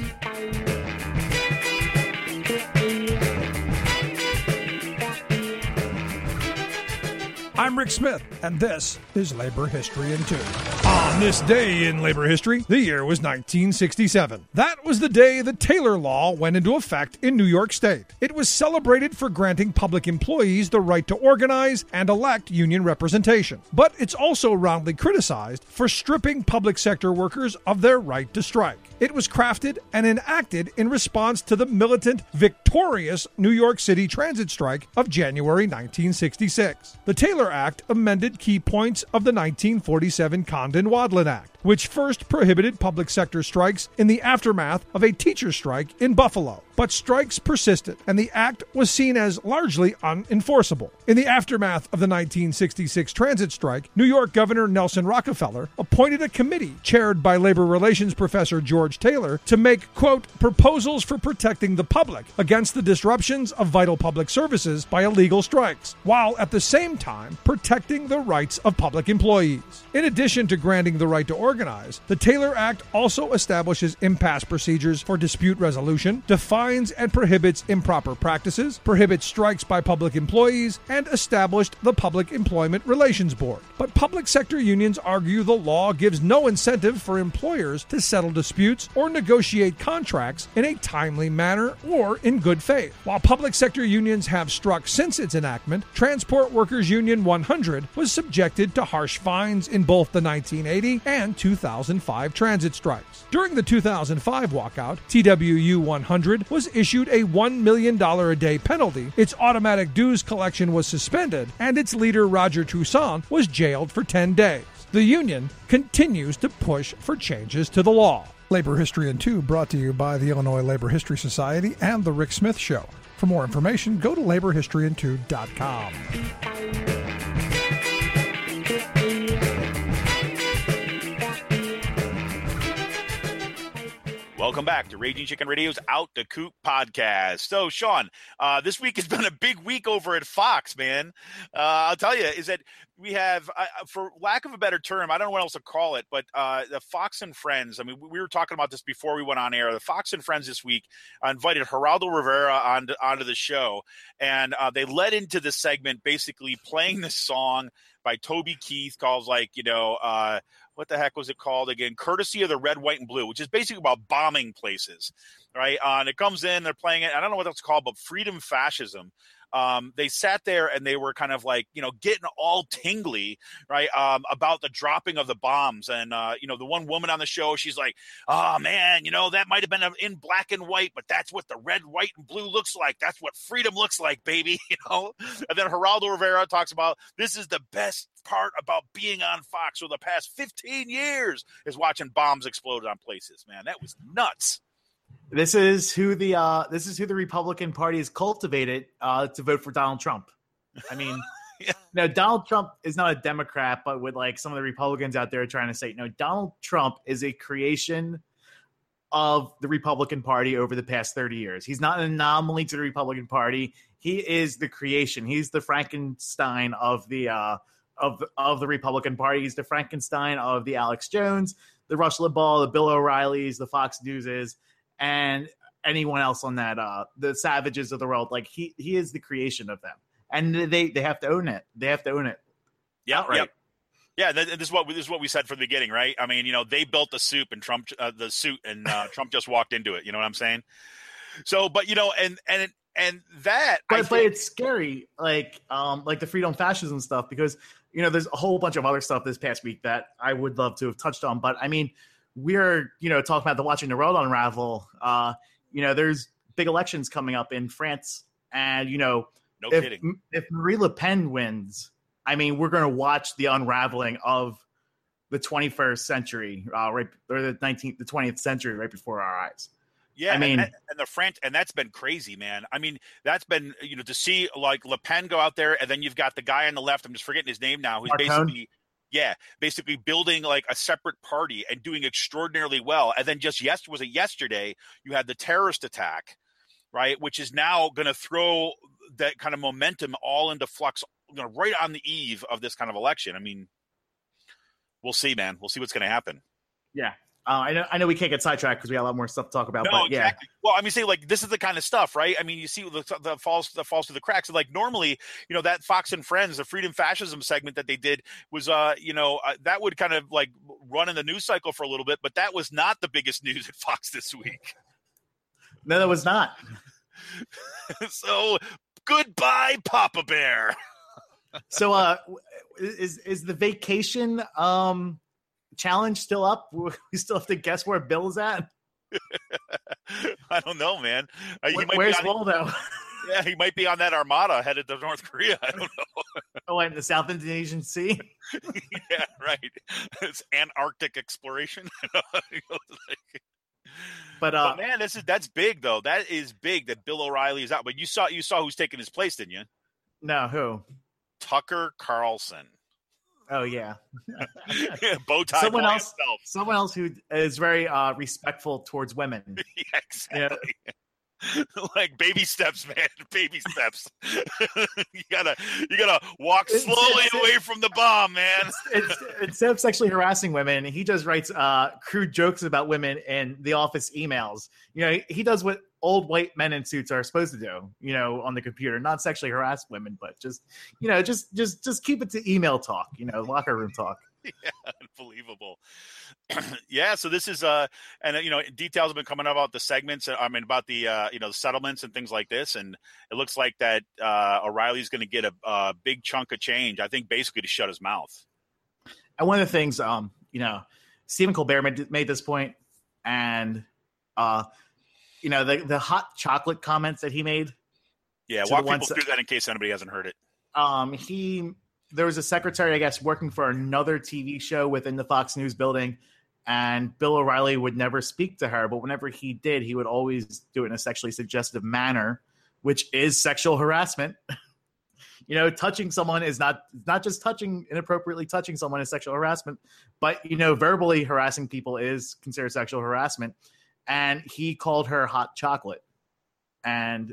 I'm Rick Smith, and this is Labor History in 2. On this day in labor history, the year was 1967. That was the day the Taylor Law went into effect in New York State. It was celebrated for granting public employees the right to organize and elect union representation. But it's also roundly criticized for stripping public sector workers of their right to strike. It was crafted and enacted in response to the militant, victorious New York City transit strike of January 1966. The Taylor Act amended key points of the 1947 Condon-Wadlin Act, which first prohibited public sector strikes in the aftermath of a teacher strike in Buffalo. But strikes persisted, and the act was seen as largely unenforceable. In the aftermath of the 1966 transit strike, New York Governor Nelson Rockefeller appointed a committee chaired by labor relations professor George Taylor to make, quote, proposals for protecting the public against the disruptions of vital public services by illegal strikes, while at the same time protecting the rights of public employees. In addition to granting the right to organize, the Taylor Act also establishes impasse procedures for dispute resolution, defines and prohibits improper practices, prohibits strikes by public employees, and established the Public Employment Relations Board. But public sector unions argue the law gives no incentive for employers to settle disputes or negotiate contracts in a timely manner or in good faith. While public sector unions have struck since its enactment, Transport Workers Union 100 was subjected to harsh fines in both the 1980 and 2005 transit strikes. During the 2005 walkout, TWU 100 was issued a $1 million a day penalty, its automatic dues collection was suspended, and its leader Roger Toussaint was jailed for 10 days. The union continues to push for changes to the law. Labor History in 2 brought to you by the Illinois Labor History Society and The Rick Smith Show. For more information, go to laborhistoryin2.com. Welcome back to Raging Chicken Radio's Out the Coop podcast. So, Sean, this week has been a big week over at Fox, man. I'll tell you, is that we have, for lack of a better term, I don't know what else to call it, but the Fox and Friends, I mean, we were talking about this before we went on air. The Fox and Friends this week invited Geraldo Rivera onto the show, and they led into the segment basically playing this song by Toby Keith called, like, what the heck was it called again? Courtesy of the Red, White, and Blue, which is basically about bombing places, right? And it comes in, they're playing it. I don't know what that's called, but Freedom Fascism. They sat there and they were kind of like, getting all tingly, right, about the dropping of the bombs. And, the one woman on the show, she's like, oh, man, that might have been in black and white, but that's what the red, white, and blue looks like. That's what freedom looks like, baby, And then Geraldo Rivera talks about, this is the best part about being on Fox for the past 15 years is watching bombs explode on places, man. That was nuts. This is who the Republican Party has cultivated to vote for Donald Trump. I mean, Yeah. Now, Donald Trump is not a Democrat, but with like some of the Republicans out there trying to say, Donald Trump is a creation of the Republican Party over the past 30 years. He's not an anomaly to the Republican Party. He is the creation. He's the Frankenstein of the Republican Party. He's the Frankenstein of the Alex Jones, the Rush Limbaugh, the Bill O'Reillys, the Fox Newses, and anyone else on that, the Savages of the world. Like he is the creation of them, and they have to own it. They have to own it. Yeah, outright. yep. Yeah, this is what we said from the beginning, right? I mean, they built the suit and Trump Trump just walked into it. You know what I'm saying? So, but and that, but it's scary, like the freedom fascism stuff, because there's a whole bunch of other stuff this past week that I would love to have touched on. But I mean, we're talking about watching the world unravel. There's big elections coming up in France, and if Marine Le Pen wins, I mean, we're going to watch the unraveling of the 21st century, right, or the 20th century, right before our eyes. Yeah, I mean, and the French, and that's been crazy, man. I mean, that's been to see like Le Pen go out there, and then you've got the guy on the left. I'm just forgetting his name now. Who's Macron? basically building like a separate party and doing extraordinarily well. And then just yesterday, you had the terrorist attack, right, which is now going to throw that kind of momentum all into flux. Right on the eve of this kind of election. I mean, we'll see, man. We'll see what's going to happen. Yeah. I know we can't get sidetracked because we got a lot more stuff to talk about. No, but exactly. Yeah. Well, I mean, say like this is the kind of stuff, right? I mean, you see the falls through the cracks. Like normally, that Fox and Friends, the freedom fascism segment that they did was, that would kind of like run in the news cycle for a little bit, but that was not the biggest news at Fox this week. No, that was not. So goodbye, Papa Bear. So, is the vacation challenge still up? We still have to guess where Bill's at. I don't know, man. Where's Waldo? Yeah, he might be on that armada headed to North Korea. I don't know. Oh, in the South Indonesian Sea. Yeah, right. It's Antarctic exploration. But man, that's big though. That is big that Bill O'Reilly is out. But you saw who's taking his place, didn't you? No, who? Tucker Carlson. Oh yeah, bow tie. Someone else who is very respectful towards women. Yeah, exactly. Yeah. Like baby steps, man. Baby steps. you gotta walk slowly away from the bomb, man. Instead of sexually harassing women, he just writes crude jokes about women in the office emails. He does what old white men in suits are supposed to do, on the computer, not sexually harass women, but just keep it to email talk, locker room talk. Yeah, unbelievable. Yeah, so this is details have been coming about the segments. I mean, about the the settlements and things like this, and it looks like that O'Reilly's going to get a big chunk of change. I think basically to shut his mouth. And one of the things, Stephen Colbert made this point, and the hot chocolate comments that he made. Yeah, walk people through that in case anybody hasn't heard it. There was a secretary, I guess, working for another TV show within the Fox News building, and Bill O'Reilly would never speak to her, but whenever he did, he would always do it in a sexually suggestive manner, which is sexual harassment. Touching someone is not just inappropriately touching someone is sexual harassment, but, verbally harassing people is considered sexual harassment. And he called her hot chocolate. And,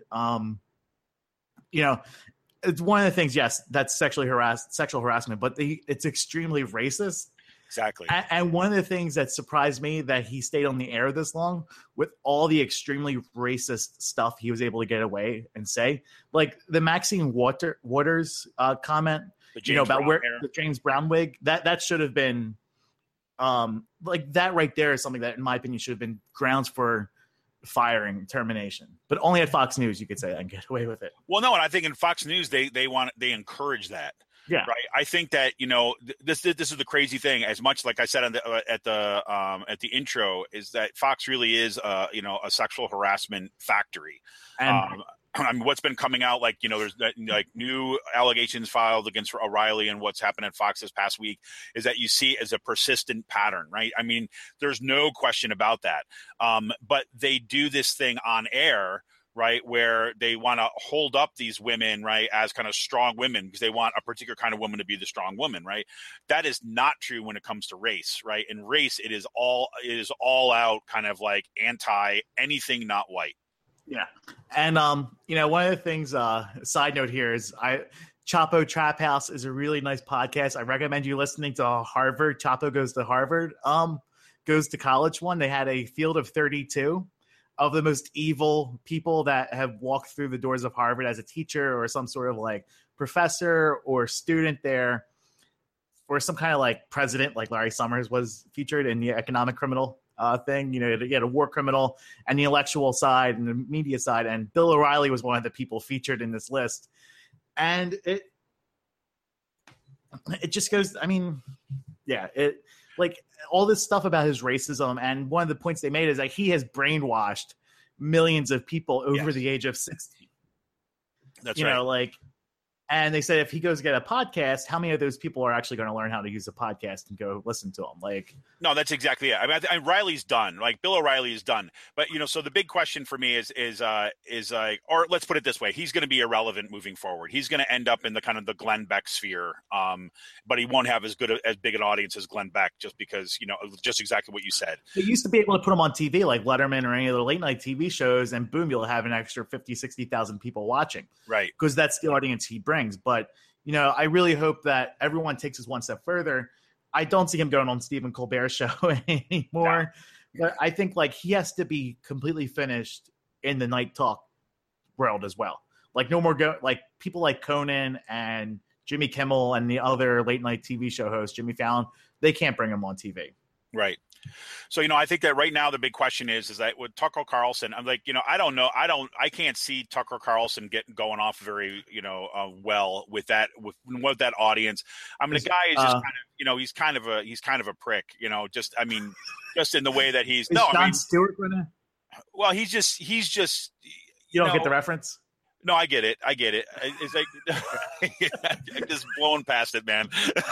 it's one of the things, yes, that's sexual harassment, but it's extremely racist. Exactly. And one of the things that surprised me that he stayed on the air this long with all the extremely racist stuff he was able to get away and say, like the Maxine Waters comment, about the James Brown wig, that should have been like that right there is something that, in my opinion, should have been grounds for firing, termination, but only at Fox News you could say that and get away with it. Well, no, and I think in Fox News they encourage that. Yeah, right. I think that this is the crazy thing. As much like I said at the intro, is that Fox really is a sexual harassment factory. And I mean, what's been coming out, like, there's like new allegations filed against O'Reilly, and what's happened at Fox this past week is that you see as a persistent pattern, right? I mean, there's no question about that. But they do this thing on air right, where they want to hold up these women, right, as kind of strong women because they want a particular kind of woman to be the strong woman, right? That is not true when it comes to race, right? In race, it is all out kind of like anti anything not white. Yeah. And, one of the things, side note here is Chapo Trap House is a really nice podcast. I recommend you listening to Harvard. Chapo Goes to Harvard, goes to college one. They had a field of 32 of the most evil people that have walked through the doors of Harvard as a teacher or some sort of like professor or student there, or some kind of like president, like Larry Summers was featured in the economic criminal thing. You had a war criminal and the intellectual side and the media side. And Bill O'Reilly was one of the people featured in this list. And it just goes, like all this stuff about his racism. And one of the points they made is that he has brainwashed millions of people over the age of 60. That's right. And they said if he goes get a podcast, how many of those people are actually going to learn how to use a podcast and go listen to him? No, that's exactly it. I mean, Riley's done. Like Bill O'Reilly is done. But so the big question for me is or let's put it this way: he's going to be irrelevant moving forward. He's going to end up in the kind of the Glenn Beck sphere, but he won't have as big an audience as Glenn Beck, just because just exactly what you said. They used to be able to put him on TV like Letterman or any of the late night TV shows, and boom, you'll have an extra 50, 60,000 people watching. Right, because that's the audience he brings. But I really hope that everyone takes this one step further. I don't see him going on Stephen Colbert's show anymore. No. But I think he has to be completely finished in the night talk world as well. No more people like Conan and Jimmy Kimmel and the other late night TV show host Jimmy Fallon. They can't bring him on TV. Right. So, I think that right now the big question is that with Tucker Carlson, I'm like, I don't know. I can't see Tucker Carlson going off very, well with that audience. I mean, the guy is just kind of, he's kind of a prick, just in the way that he's. Jon Stewart gonna? Well, he's just. You don't get the reference? No, I get it. It's like I'm just blowing past it, man.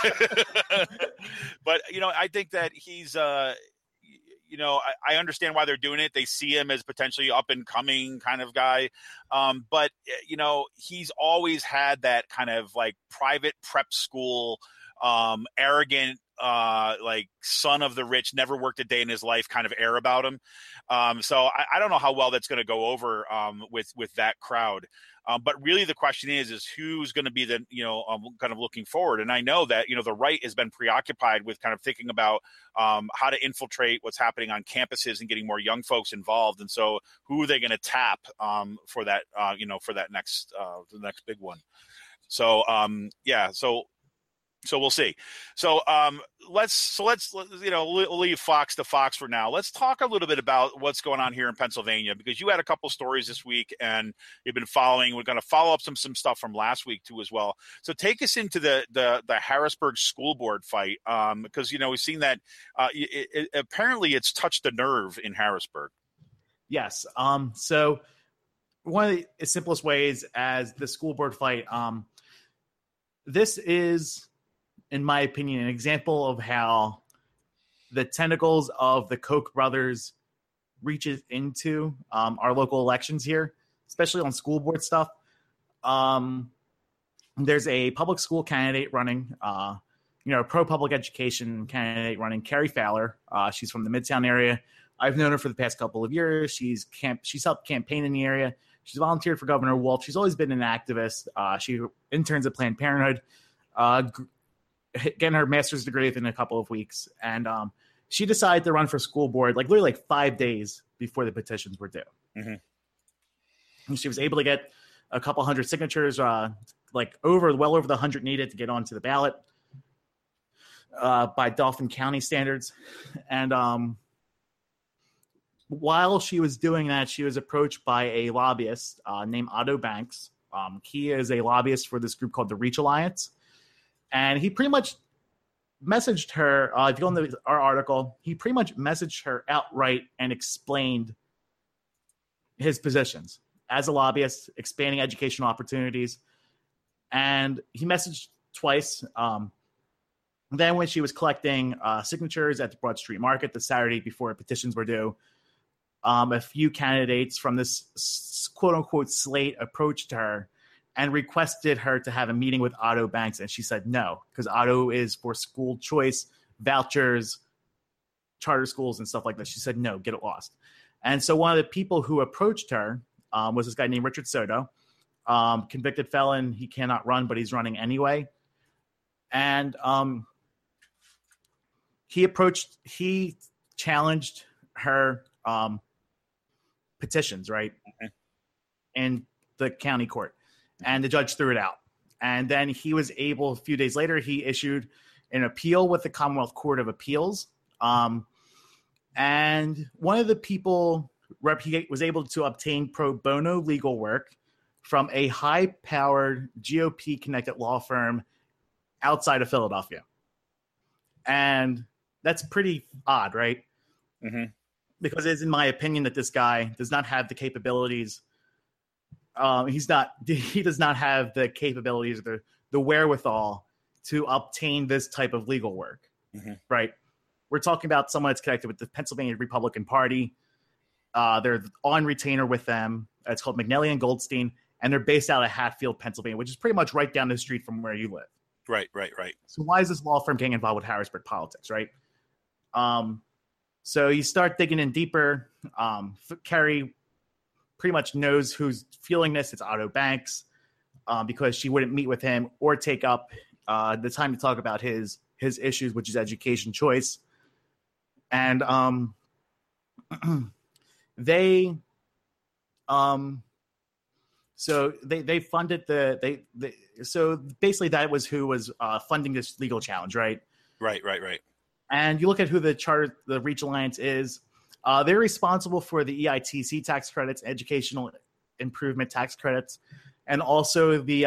But I think that he's I understand why they're doing it. They see him as potentially up and coming kind of guy. But he's always had that kind of like private prep school, arrogant, son of the rich, never worked a day in his life kind of air about him. So I don't know how well that's going to go over with that crowd. But really the question is who's going to be the, kind of looking forward. And I know that, the right has been preoccupied with kind of thinking about how to infiltrate what's happening on campuses and getting more young folks involved. And so who are they going to tap for that, for that next, the next big one. So, So we'll see. So let's leave Fox to Fox for now. Let's talk a little bit about what's going on here in Pennsylvania, because you had a couple stories this week and you've been following. We're going to follow up some stuff from last week too as well. So take us into the Harrisburg school board fight, because we've seen that apparently it's touched a nerve in Harrisburg. Yes. So one of the simplest ways as the school board fight, this is, in my opinion, an example of how the tentacles of the Koch brothers reaches into our local elections here, especially on school board stuff. There's a public school candidate running, pro-public education candidate running, Carrie Fowler. She's from the Midtown area. I've known her for the past couple of years. She's helped campaign in the area. She's volunteered for Governor Wolf. She's always been an activist. She interns at Planned Parenthood, getting her master's degree within a couple of weeks. And she decided to run for school board, literally 5 days before the petitions were due. Mm-hmm. And she was able to get a couple hundred signatures, well over the 100 needed to get onto the ballot by Dauphin County standards. And while she was doing that, she was approached by a lobbyist named Otto Banks. He is a lobbyist for this group called the Reach Alliance. And he pretty much messaged her, if you go into our article, he pretty much messaged her outright and explained his positions as a lobbyist, expanding educational opportunities. And he messaged twice. Then when she was collecting signatures at the Broad Street Market the Saturday before petitions were due, a few candidates from this quote unquote slate approached her and requested her to have a meeting with Otto Banks. And she said no, because Otto is for school choice, vouchers, charter schools, and stuff like that. She said no, get it lost. And so one of the people who approached her was this guy named Richard Soto, convicted felon. He cannot run, but he's running anyway. And he challenged her petitions, right? Okay. In the county court. And the judge threw it out. And then he was able, a few days later, he issued an appeal with the Commonwealth Court of Appeals. And one of the people he was able to obtain pro bono legal work from a high-powered GOP-connected law firm outside of Philadelphia. And that's pretty odd, right? Mm-hmm. Because it's in my opinion that this guy does not have the capabilities. He does not have the capabilities, the wherewithal to obtain this type of legal work, right? We're talking about someone that's connected with the Pennsylvania Republican Party. They're on retainer with them. It's called McNally and Goldstein, and they're based out of Hatfield, Pennsylvania, which is pretty much right down the street from where you live. Right. So why is this law firm getting involved with Harrisburg politics, right? So you start digging in deeper. Carrie pretty much knows who's feeling this. It's Otto Banks, because she wouldn't meet with him or take up the time to talk about his issues, which is education choice. And they funded so basically that was who was funding this legal challenge, right? Right. And you look at who the Reach Alliance is. They're responsible for the EITC tax credits, educational improvement tax credits, and also the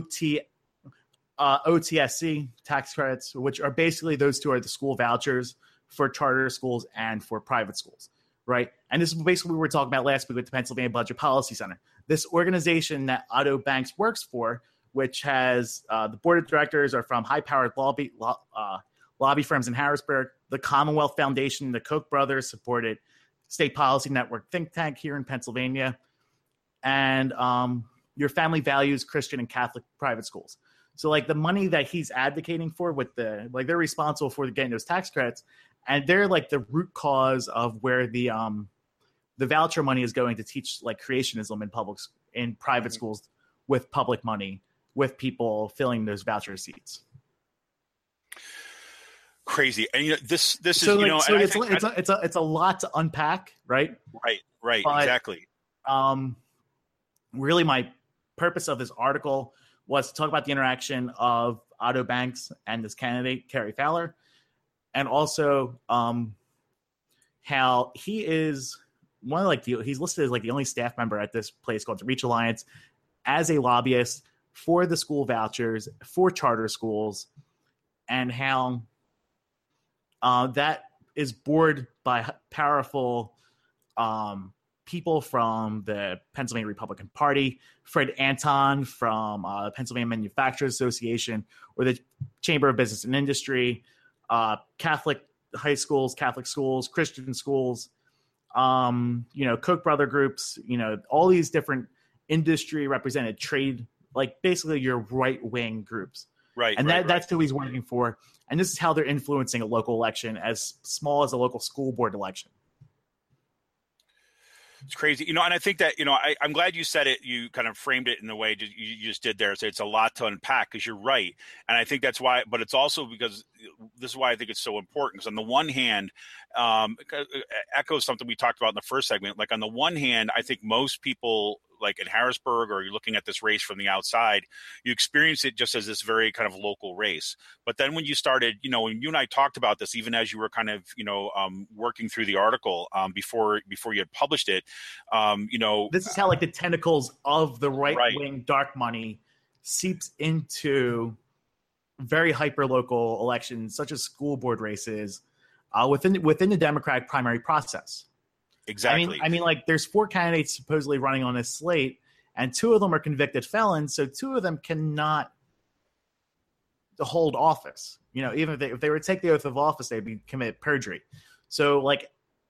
OTSC tax credits, which are basically those two are the school vouchers for charter schools and for private schools, right? And this is basically what we were talking about last week with the Pennsylvania Budget Policy Center. This organization that Otto Banks works for, which has the board of directors are from high-powered lobby firms in Harrisburg, the Commonwealth Foundation, the Koch brothers supported State Policy Network think tank here in Pennsylvania, and Your Family Values Christian and Catholic private schools. So like the money that he's advocating for with they're responsible for getting those tax credits, and they're like the root cause of where the voucher money is going to teach like creationism in private schools with public money, with people filling those voucher seats. Crazy. And this is so it's a lot to unpack, right? Right, but, exactly. Really my purpose of this article was to talk about the interaction of Otto Banks and this candidate Carrie Fowler, and also how he is he's listed as like the only staff member at this place called the Reach Alliance as a lobbyist for the school vouchers for charter schools, and how that is boarded by powerful people from the Pennsylvania Republican Party, Fred Anton from Pennsylvania Manufacturers Association, or the Chamber of Business and Industry, Catholic high schools, Catholic schools, Christian schools, Koch brother groups, all these different industry represented trade, like basically your right wing groups. Right. And that's who he's working for. And this is how they're influencing a local election as small as a local school board election. It's crazy, and I think that, I'm glad you said it. You kind of framed it in the way you just did there. So it's a lot to unpack, because you're right. And I think that's why, but it's also because this is why I think it's so important. Because on the one hand, echoes something we talked about in the first segment. Like on the one hand, I think most people, like in Harrisburg, or you're looking at this race from the outside, you experience it just as this very kind of local race. But then when you started, when you and I talked about this, even as you were kind of, working through the article before you had published it, this is how like the tentacles of the right-wing dark money seeps into very hyper-local elections, such as school board races, within the Democratic primary process. Exactly. I mean, like there's 4 candidates supposedly running on this slate, and 2 of them are convicted felons, so 2 of them cannot hold office. Even if they were to take the oath of office, they'd be commit perjury. So, like,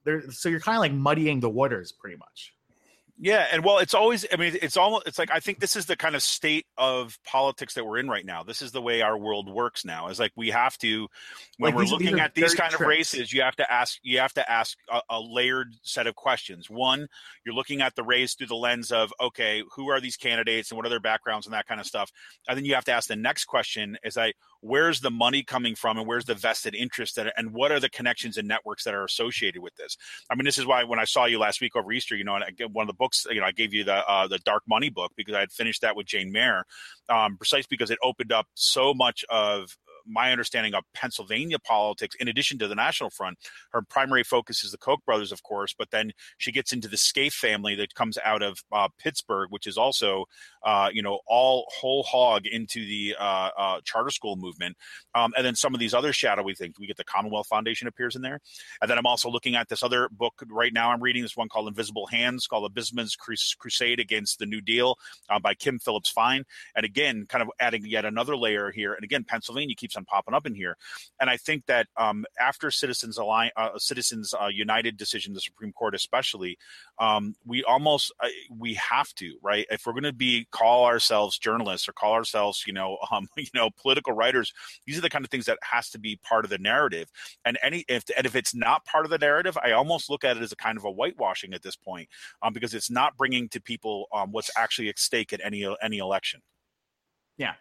so you're kind of like muddying the waters pretty much. Yeah, and well, it's always. I mean, it's almost. It's like I think this is the kind of state of politics that we're in right now. This is the way our world works now. Is like we have to, when we're looking at these kind of races, you have to ask. You have to ask a layered set of questions. One, you're looking at the race through the lens of, okay, who are these candidates and what are their backgrounds and that kind of stuff. And then you have to ask the next question: is like, where's the money coming from and where's the vested interest and what are the connections and networks that are associated with this? I mean, this is why when I saw you last week over Easter, and one of the books, I gave you the Dark Money book because I had finished that with Jane Mayer, precisely because it opened up so much of my understanding of Pennsylvania politics, in addition to the national front. Her primary focus is the Koch brothers, of course, but then she gets into the Scaife family that comes out of Pittsburgh, which is also, all whole hog into the charter school movement. And then some of these other shadowy things. We get the Commonwealth Foundation appears in there. And then I'm also looking at this other book right now. I'm reading this one called Invisible Hands, called The Businessman's Crusade Against the New Deal by Kim Phillips Fine. And again, kind of adding yet another layer here. And again, Pennsylvania keeps on popping up in here. And I think that after Citizens United decision, the Supreme Court especially, we have to, right? If we're going to call ourselves journalists or call ourselves, political writers, these are the kind of things that has to be part of the narrative. And if it's not part of the narrative, I almost look at it as a kind of a whitewashing at this point, because it's not bringing to people what's actually at stake at any election. Yeah.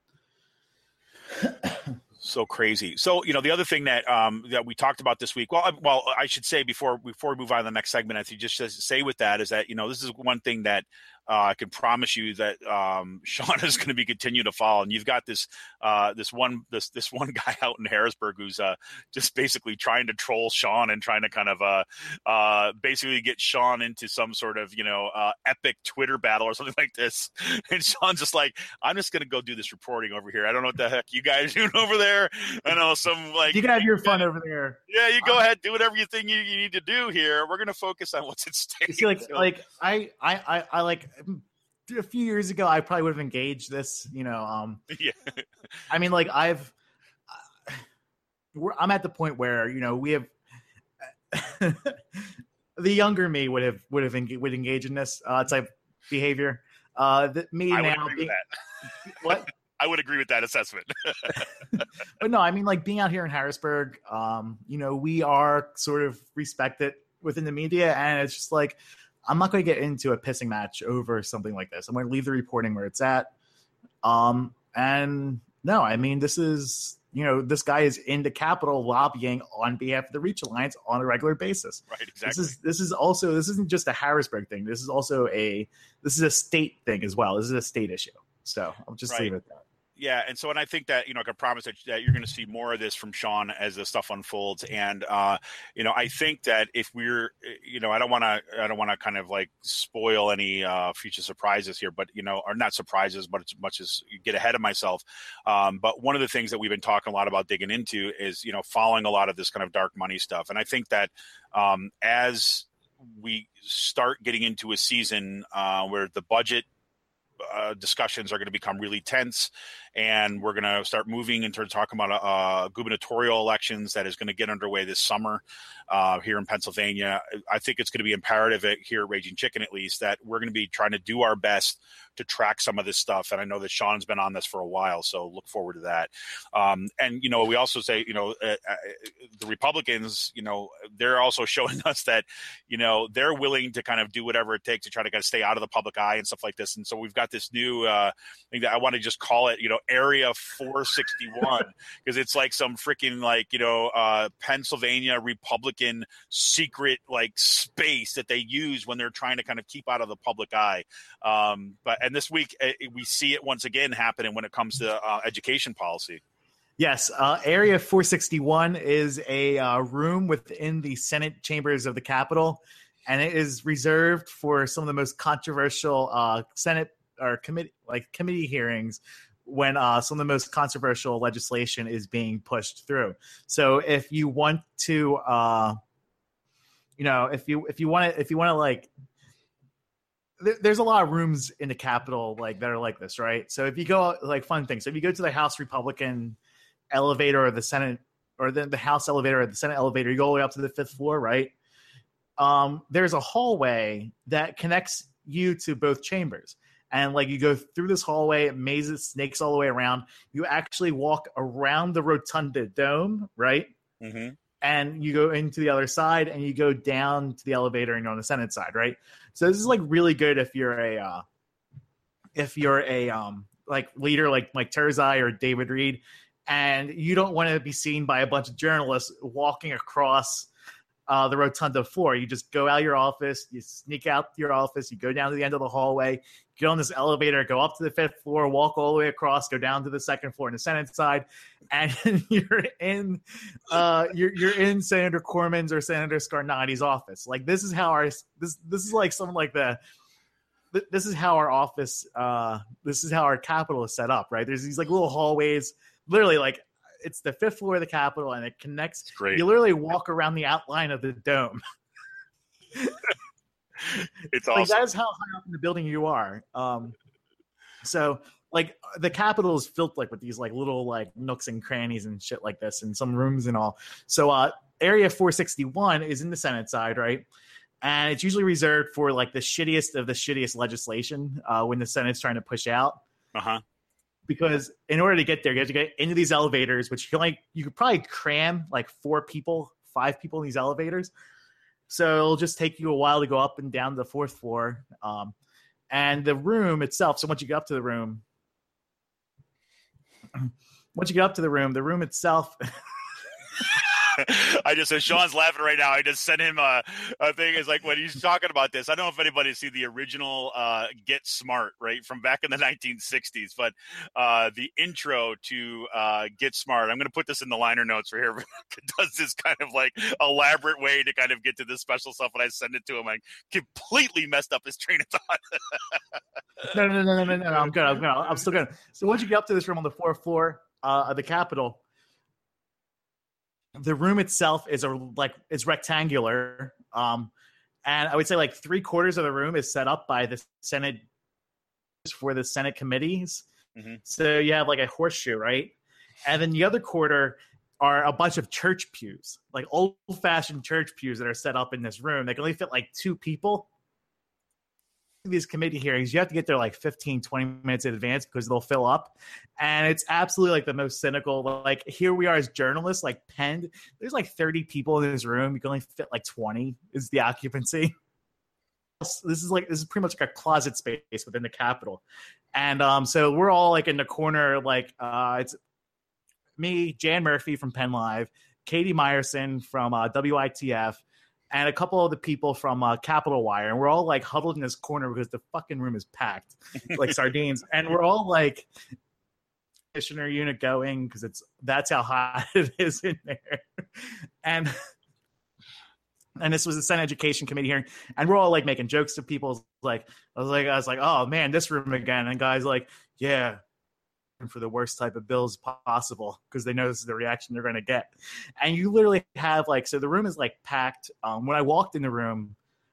So crazy. So, the other thing that we talked about this week, well, I should say before we move on to the next segment, I think just to say with that is that, this is one thing that I can promise you that Sean is going to be continue to follow. And you've got this one guy out in Harrisburg who's just basically trying to troll Sean and trying to kind of basically get Sean into some sort of epic Twitter battle or something like this. And Sean's just like, I'm just going to go do this reporting over here. I don't know what the heck you guys doing over there. I know you can have your fun over there. Yeah, you go ahead, do whatever you think you need to do here. We're going to focus on what's at stake. See, I like. A few years ago, I probably would have engaged this, Yeah. I mean, like I'm at the point where we have the younger me would engage in this type of behavior. What? I would agree with that assessment. But no, I mean, like being out here in Harrisburg, we are sort of respected within the media, and it's just like, I'm not going to get into a pissing match over something like this. I'm going to leave the reporting where it's at. And no, I mean, this is, this guy is in the Capitol lobbying on behalf of the Reach Alliance on a regular basis. Right, exactly. This isn't just a Harrisburg thing. This is also a state thing as well. This is a state issue. So I'll just leave it at that. Yeah, and so, and I think that I can promise that you're going to see more of this from Sean as the stuff unfolds. And I think that if we're, I don't want to kind of like spoil any future surprises here, but or not surprises, but as much as get ahead of myself. But one of the things that we've been talking a lot about digging into is following a lot of this kind of dark money stuff. And I think that as we start getting into a season where the budget discussions are going to become really tense, and we're going to start moving into talking about gubernatorial elections that is going to get underway this summer here in Pennsylvania. I think it's going to be imperative here at Raging Chicken, at least, that we're going to be trying to do our best to track some of this stuff. And I know that Sean's been on this for a while, so look forward to that. And, we also say, the Republicans, they're also showing us that, they're willing to kind of do whatever it takes to try to kind of stay out of the public eye and stuff like this. And so we've got this new thing that I want to just call it, Area 461, because it's like some freaking Pennsylvania Republican secret space that they use when they're trying to kind of keep out of the public eye. And this week we see it once again happening when it comes to education policy. Yes, Area 461 is a room within the Senate chambers of the Capitol, and it is reserved for some of the most controversial Senate or committee hearings when some of the most controversial legislation is being pushed through. So if you want to, if you want to there's a lot of rooms in the Capitol that are like this, right? So if you go fun things, so if you go to the House Republican elevator or the Senate or the House elevator or the Senate elevator, you go all the way up to the 5th floor, right? there's a hallway that connects you to both chambers. And like you go through this hallway, mazes, snakes all the way around. You actually walk around the Rotunda Dome, right? Mm-hmm. And you go into the other side, and you go down to the elevator, and you're on the Senate side, right? So this is like really good if you're a like leader like Mike Terzai or David Reed, and you don't want to be seen by a bunch of journalists walking across the rotunda floor. You just go out of your office, you sneak out your office, you go down to the end of the hallway, get on this elevator, go up to the 5th floor, walk all the way across, go down to the 2nd floor in the Senate side, and you're in Senator Corman's or Senator Scarnati's office. Like this is how this is like something like this is how our office this is how our Capitol is set up, right? There's these like little hallways, literally like it's the 5th floor of the Capitol, and it connects. Great. You literally walk around the outline of the dome. It's like, awesome. that is how high up in the building you are. So like the Capitol is filled like with these like little like nooks and crannies and shit like this, and some rooms and all. So Area 461 is in the Senate side, right? And it's usually reserved for like the shittiest of the shittiest legislation when the Senate's trying to push out. Uh-huh. Because in order to get there, you have to get into these elevators, which you could probably cram like 5 people in these elevators. So it'll just take you a while to go up and down to the 4th floor. And the room itself, so once you get up to the room, the room itself I just, so Sean's laughing right now. I just sent him a thing. It's like when he's talking about this, I don't know if anybody's seen the original Get Smart, right, from back in the 1960s, but the intro to Get Smart, I'm going to put this in the liner notes for here. It does this kind of like elaborate way to kind of get to this special stuff, and I send it to him. I completely messed up his train of thought. No. I'm good. I'm still good. So once you get up to this room on the 4th floor of the Capitol, the room itself is rectangular, and I would say like 3/4 of the room is set up by the Senate for the Senate committees. Mm-hmm. So you have like a horseshoe, right? And then the other quarter are a bunch of church pews, like old-fashioned church pews that are set up in this room. They can only fit like 2 people. These committee hearings, you have to get there like 15-20 minutes in advance because they'll fill up, and it's absolutely like the most cynical. Like here we are as journalists, like penned, there's like 30 people in this room, you can only fit like 20 is the occupancy. This is pretty much like a closet space within the Capitol. And so we're all like in the corner, like it's me, Jan Murphy from Penn Live, Katie Meyerson from WITF, and a couple of the people from Capitol Wire, and we're all like huddled in this corner because the fucking room is packed like sardines, and we're all like commissioner unit going because that's how hot it is in there. And this was the Senate Education Committee hearing, and we're all like making jokes to people. I was like, oh man, this room again, and guys like, yeah, for the worst type of bills possible because they know this is the reaction they're going to get. And you literally have like, so the room is like packed. When I walked in the room,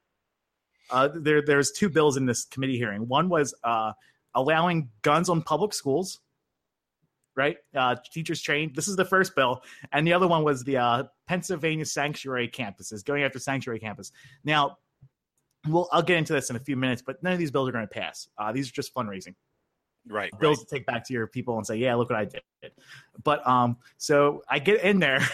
there's 2 bills in this committee hearing. One was allowing guns on public schools, right? Teachers trained. This is the first bill. And the other one was the Pennsylvania sanctuary campuses, going after sanctuary campus. Now, I'll get into this in a few minutes, but none of these bills are going to pass. These are just fundraising. Right. Bills to take back to your people and say, yeah, look what I did. But so I get in there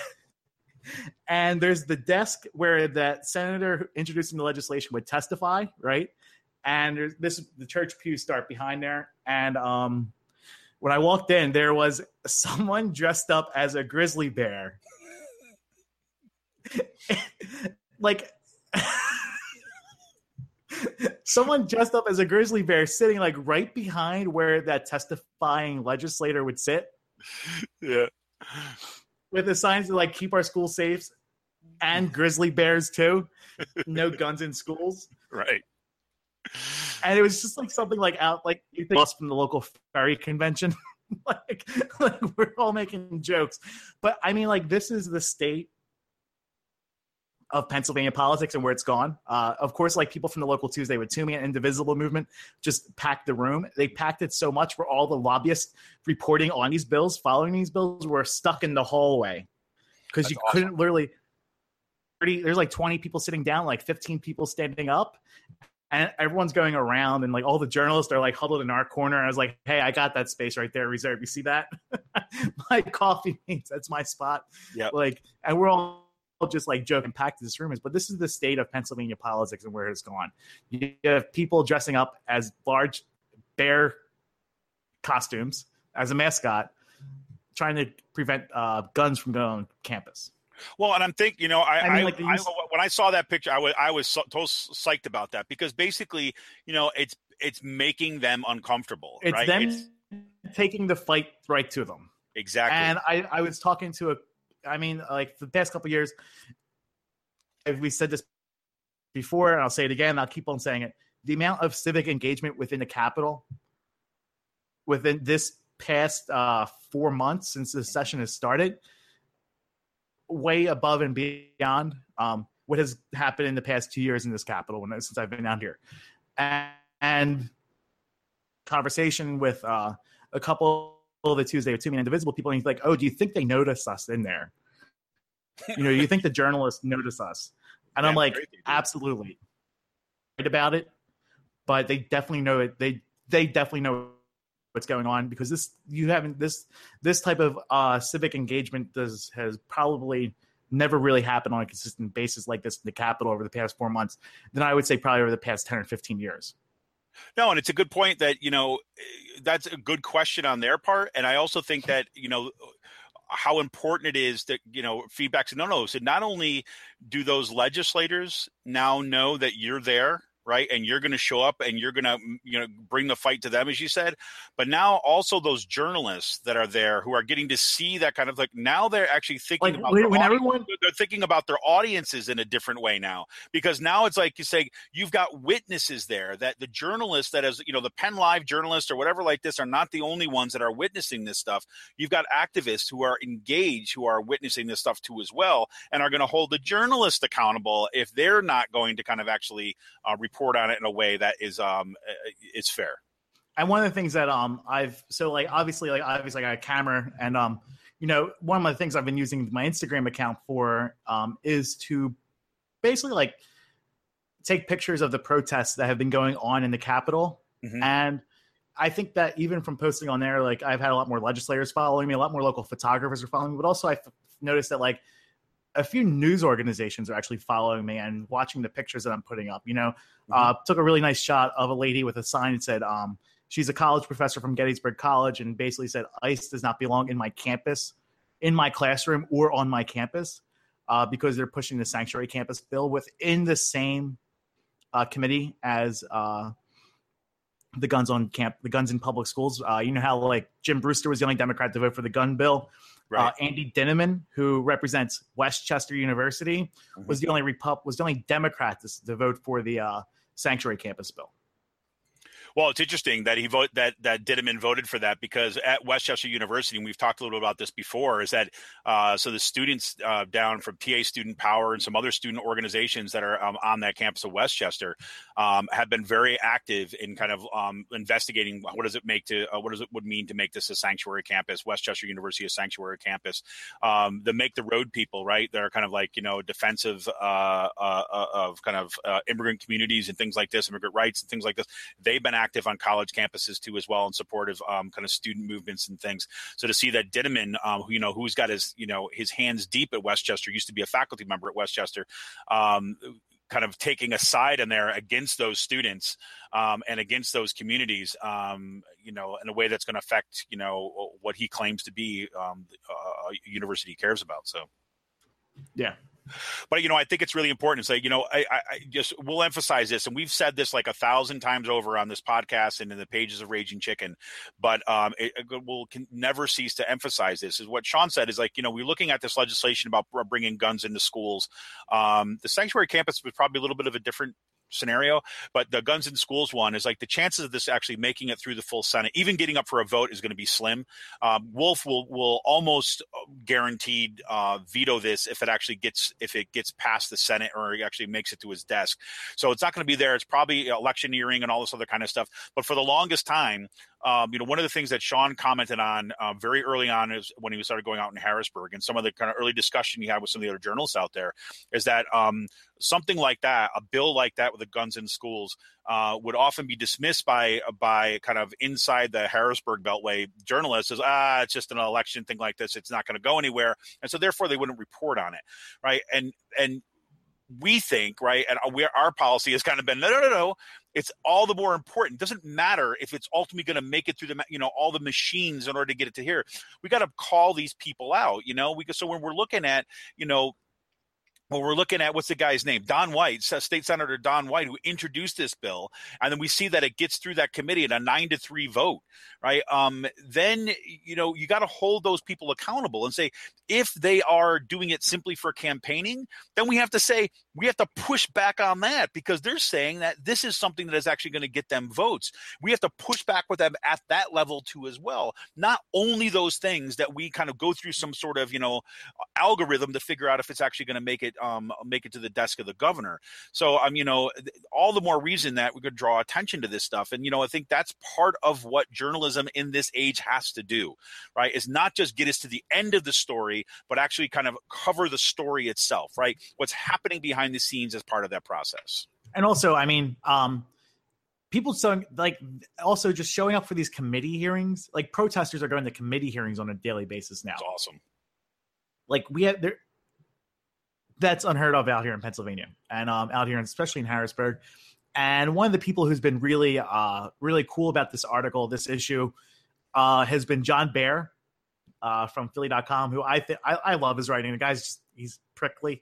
and there's the desk where that senator introducing the legislation would testify, right? And the church pews start behind there. And when I walked in, there was someone dressed up as a grizzly bear. Like someone dressed up as a grizzly bear sitting like right behind where that testifying legislator would sit. Yeah. With the signs to like keep our schools safe and grizzly bears too. No guns in schools. Right. And it was just like something like out like you think us from the local furry convention. like we're all making jokes. But I mean like this is the state of Pennsylvania politics and where it's gone. Of course, like people from the local Tuesday with Toomey and Indivisible movement just packed the room. They packed it so much where all the lobbyists reporting on these bills, following these bills, were stuck in the hallway because you couldn't literally. there's like 20 people sitting down, like 15 people standing up, and everyone's going around, and like all the journalists are like huddled in our corner. I was like, hey, I got that space right there reserved. You see that? My coffee mates, that's my spot. Yeah. Like, and we're all just like joking, packed this room is, but this is the state of Pennsylvania politics and where it's gone. You have people dressing up as large bear costumes as a mascot, trying to prevent guns from going on campus. Well, and I'm thinking, when I saw that picture, I was so psyched about that, because basically, it's making them uncomfortable. It's right? them taking the fight right to them. Exactly. And I was talking to for the past couple of years, we said this before, and I'll say it again, I'll keep on saying it. The amount of civic engagement within the Capitol within this past 4 months since the session has started, way above and beyond what has happened in the past 2 years in this Capitol since I've been down here. And conversation with a couple of the Tuesday with Too Many Indivisible people, and he's like, oh, do you think they notice us in there? Do you think the journalists notice us? And I'm like, absolutely. Right about it, but they definitely know it. They definitely know what's going on, because this type of civic engagement has probably never really happened on a consistent basis like this in the Capitol over the past 4 months. Then I would say probably over the past 10 or 15 years. No, and it's a good point that, that's a good question on their part. And I also think that, how important it is that, feedback. So not only do those legislators now know that you're there, right, and you're going to show up and you're going to, bring the fight to them, as you said, but now also those journalists that are there who are getting to see that kind of, like, now they're actually thinking about they're thinking about their audiences in a different way now, because now it's like you say, you've got witnesses there, that the journalists that is, the Penn Live journalists or whatever like this are not the only ones that are witnessing this stuff. You've got activists who are engaged, who are witnessing this stuff too as well, and are going to hold the journalists accountable if they're not going to kind of actually report on it in a way that is fair. And one of the things that obviously I got a camera, and one of the things I've been using my Instagram account for is to basically take pictures of the protests that have been going on in the Capitol. Mm-hmm. And I think that even from posting on there, I've had a lot more legislators following me, a lot more local photographers are following me, but also I've noticed that a few news organizations are actually following me and watching the pictures that I'm putting up. Took a really nice shot of a lady with a sign that said, she's a college professor from Gettysburg College, and basically said, ICE does not belong in my campus, in my classroom, or on my campus, because they're pushing the sanctuary campus bill within the same committee as the guns in public schools. How Jim Brewster was the only Democrat to vote for the gun bill. Right. Andy Dinniman, who represents Westchester University, was the only Democrat to vote for the sanctuary campus bill. Well, it's interesting that that Dinniman voted for that, because at Westchester University, and we've talked a little bit about this before, is that so the students down from PA Student Power and some other student organizations that are on that campus of Westchester have been very active in kind of investigating what does it mean to make this a sanctuary campus, Westchester University a sanctuary campus. The Make the Road people, right? They're kind of defensive of kind of immigrant communities and things like this, immigrant rights and things like this. They've been active on college campuses too as well, in support of kind of student movements and things. So to see that Dinniman, who's got his hands deep at Westchester, used to be a faculty member at Westchester, kind of taking a side in there against those students and against those communities, in a way that's going to affect, what he claims to be a university he cares about. So, yeah. But, I think it's really important to say, we'll emphasize this, and we've said this 1,000 times over on this podcast and in the pages of Raging Chicken, but we'll never cease to emphasize this, is what Sean said is we're looking at this legislation about bringing guns into schools. The sanctuary campus was probably a little bit of a different scenario, but the guns in schools one is the chances of this actually making it through the full Senate, even getting up for a vote, is going to be slim. Wolf will almost guaranteed veto this if it gets past the Senate or it actually makes it to his desk. So it's not going to be there. It's probably electioneering and all this other kind of stuff. But for the longest time, one of the things that Sean commented on very early on is when he started going out in Harrisburg, and some of the kind of early discussion he had with some of the other journalists out there is that something like that, a bill like that with the guns in schools, would often be dismissed by kind of inside the Harrisburg Beltway journalists as it's just an election thing like this. It's not going to go anywhere, and so therefore they wouldn't report on it, right? And we think, right, and our policy has kind of been no. It's all the more important. It doesn't matter if it's ultimately going to make it through all the machines in order to get it to here. We got to call these people out, So when we're looking at, what's the guy's name? Don White, State Senator Don White, who introduced this bill, and then we see that it gets through that committee in a 9-3 vote, right? Then, you got to hold those people accountable and say, if they are doing it simply for campaigning, then we have to push back on that, because they're saying that this is something that is actually going to get them votes. We have to push back with them at that level too as well. Not only those things that we kind of go through some sort of, algorithm to figure out if it's actually going to make it to the desk of the governor. So, all the more reason that we could draw attention to this stuff. And, I think that's part of what journalism in this age has to do, right? Is not just get us to the end of the story, but actually kind of cover the story itself, right? What's happening behind the scenes as part of that process. And also, people also just showing up for these committee hearings, like protesters are going to committee hearings on a daily basis now. That's awesome. Like that's unheard of out here in Pennsylvania and out here, especially in Harrisburg. And one of the people who's been really, really cool about this article, this issue, has been John Baer from Philly.com, who I love his writing. The guy's he's prickly.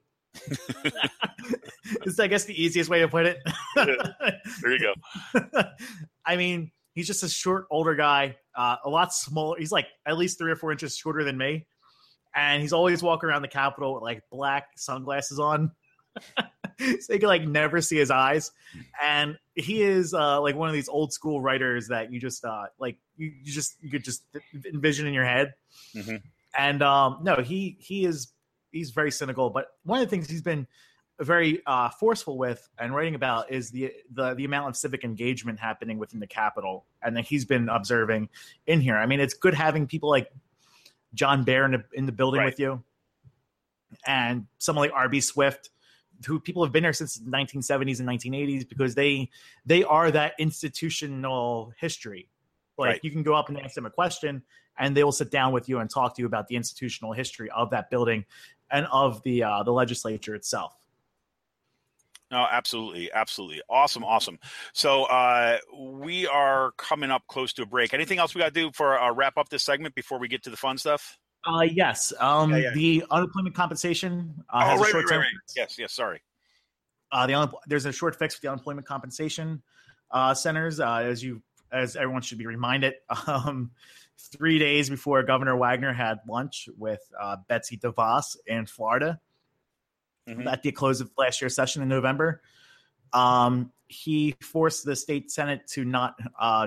It's, I guess, the easiest way to put it. There you go. He's just a short, older guy, a lot smaller. He's like at least 3 or 4 inches shorter than me. And he's always walking around the Capitol with like black sunglasses on. So you can never see his eyes. And he is like one of these old school writers that you just you could just envision in your head. Mm-hmm. And no, he's very cynical, but one of the things he's been very forceful with and writing about is the amount of civic engagement happening within the Capitol, and that he's been observing in here. It's good having people like John Baer in the building with you, and someone like R.B. Swift, who people have been there since the 1970s and 1980s, because they are that institutional history. Like you can go up and ask them a question, and they will sit down with you and talk to you about the institutional history of that building and of the legislature itself. No, absolutely. Absolutely. Awesome. So we are coming up close to a break. Anything else we got to do for wrap up this segment before we get to the fun stuff? Yes. The unemployment compensation has a short-term fix. Yes. Sorry. There's a short fix with the unemployment compensation centers, as everyone should be reminded. 3 days before Governor Wagner had lunch with Betsy DeVos in Florida, at the close of last year's session in November, he forced the state Senate to not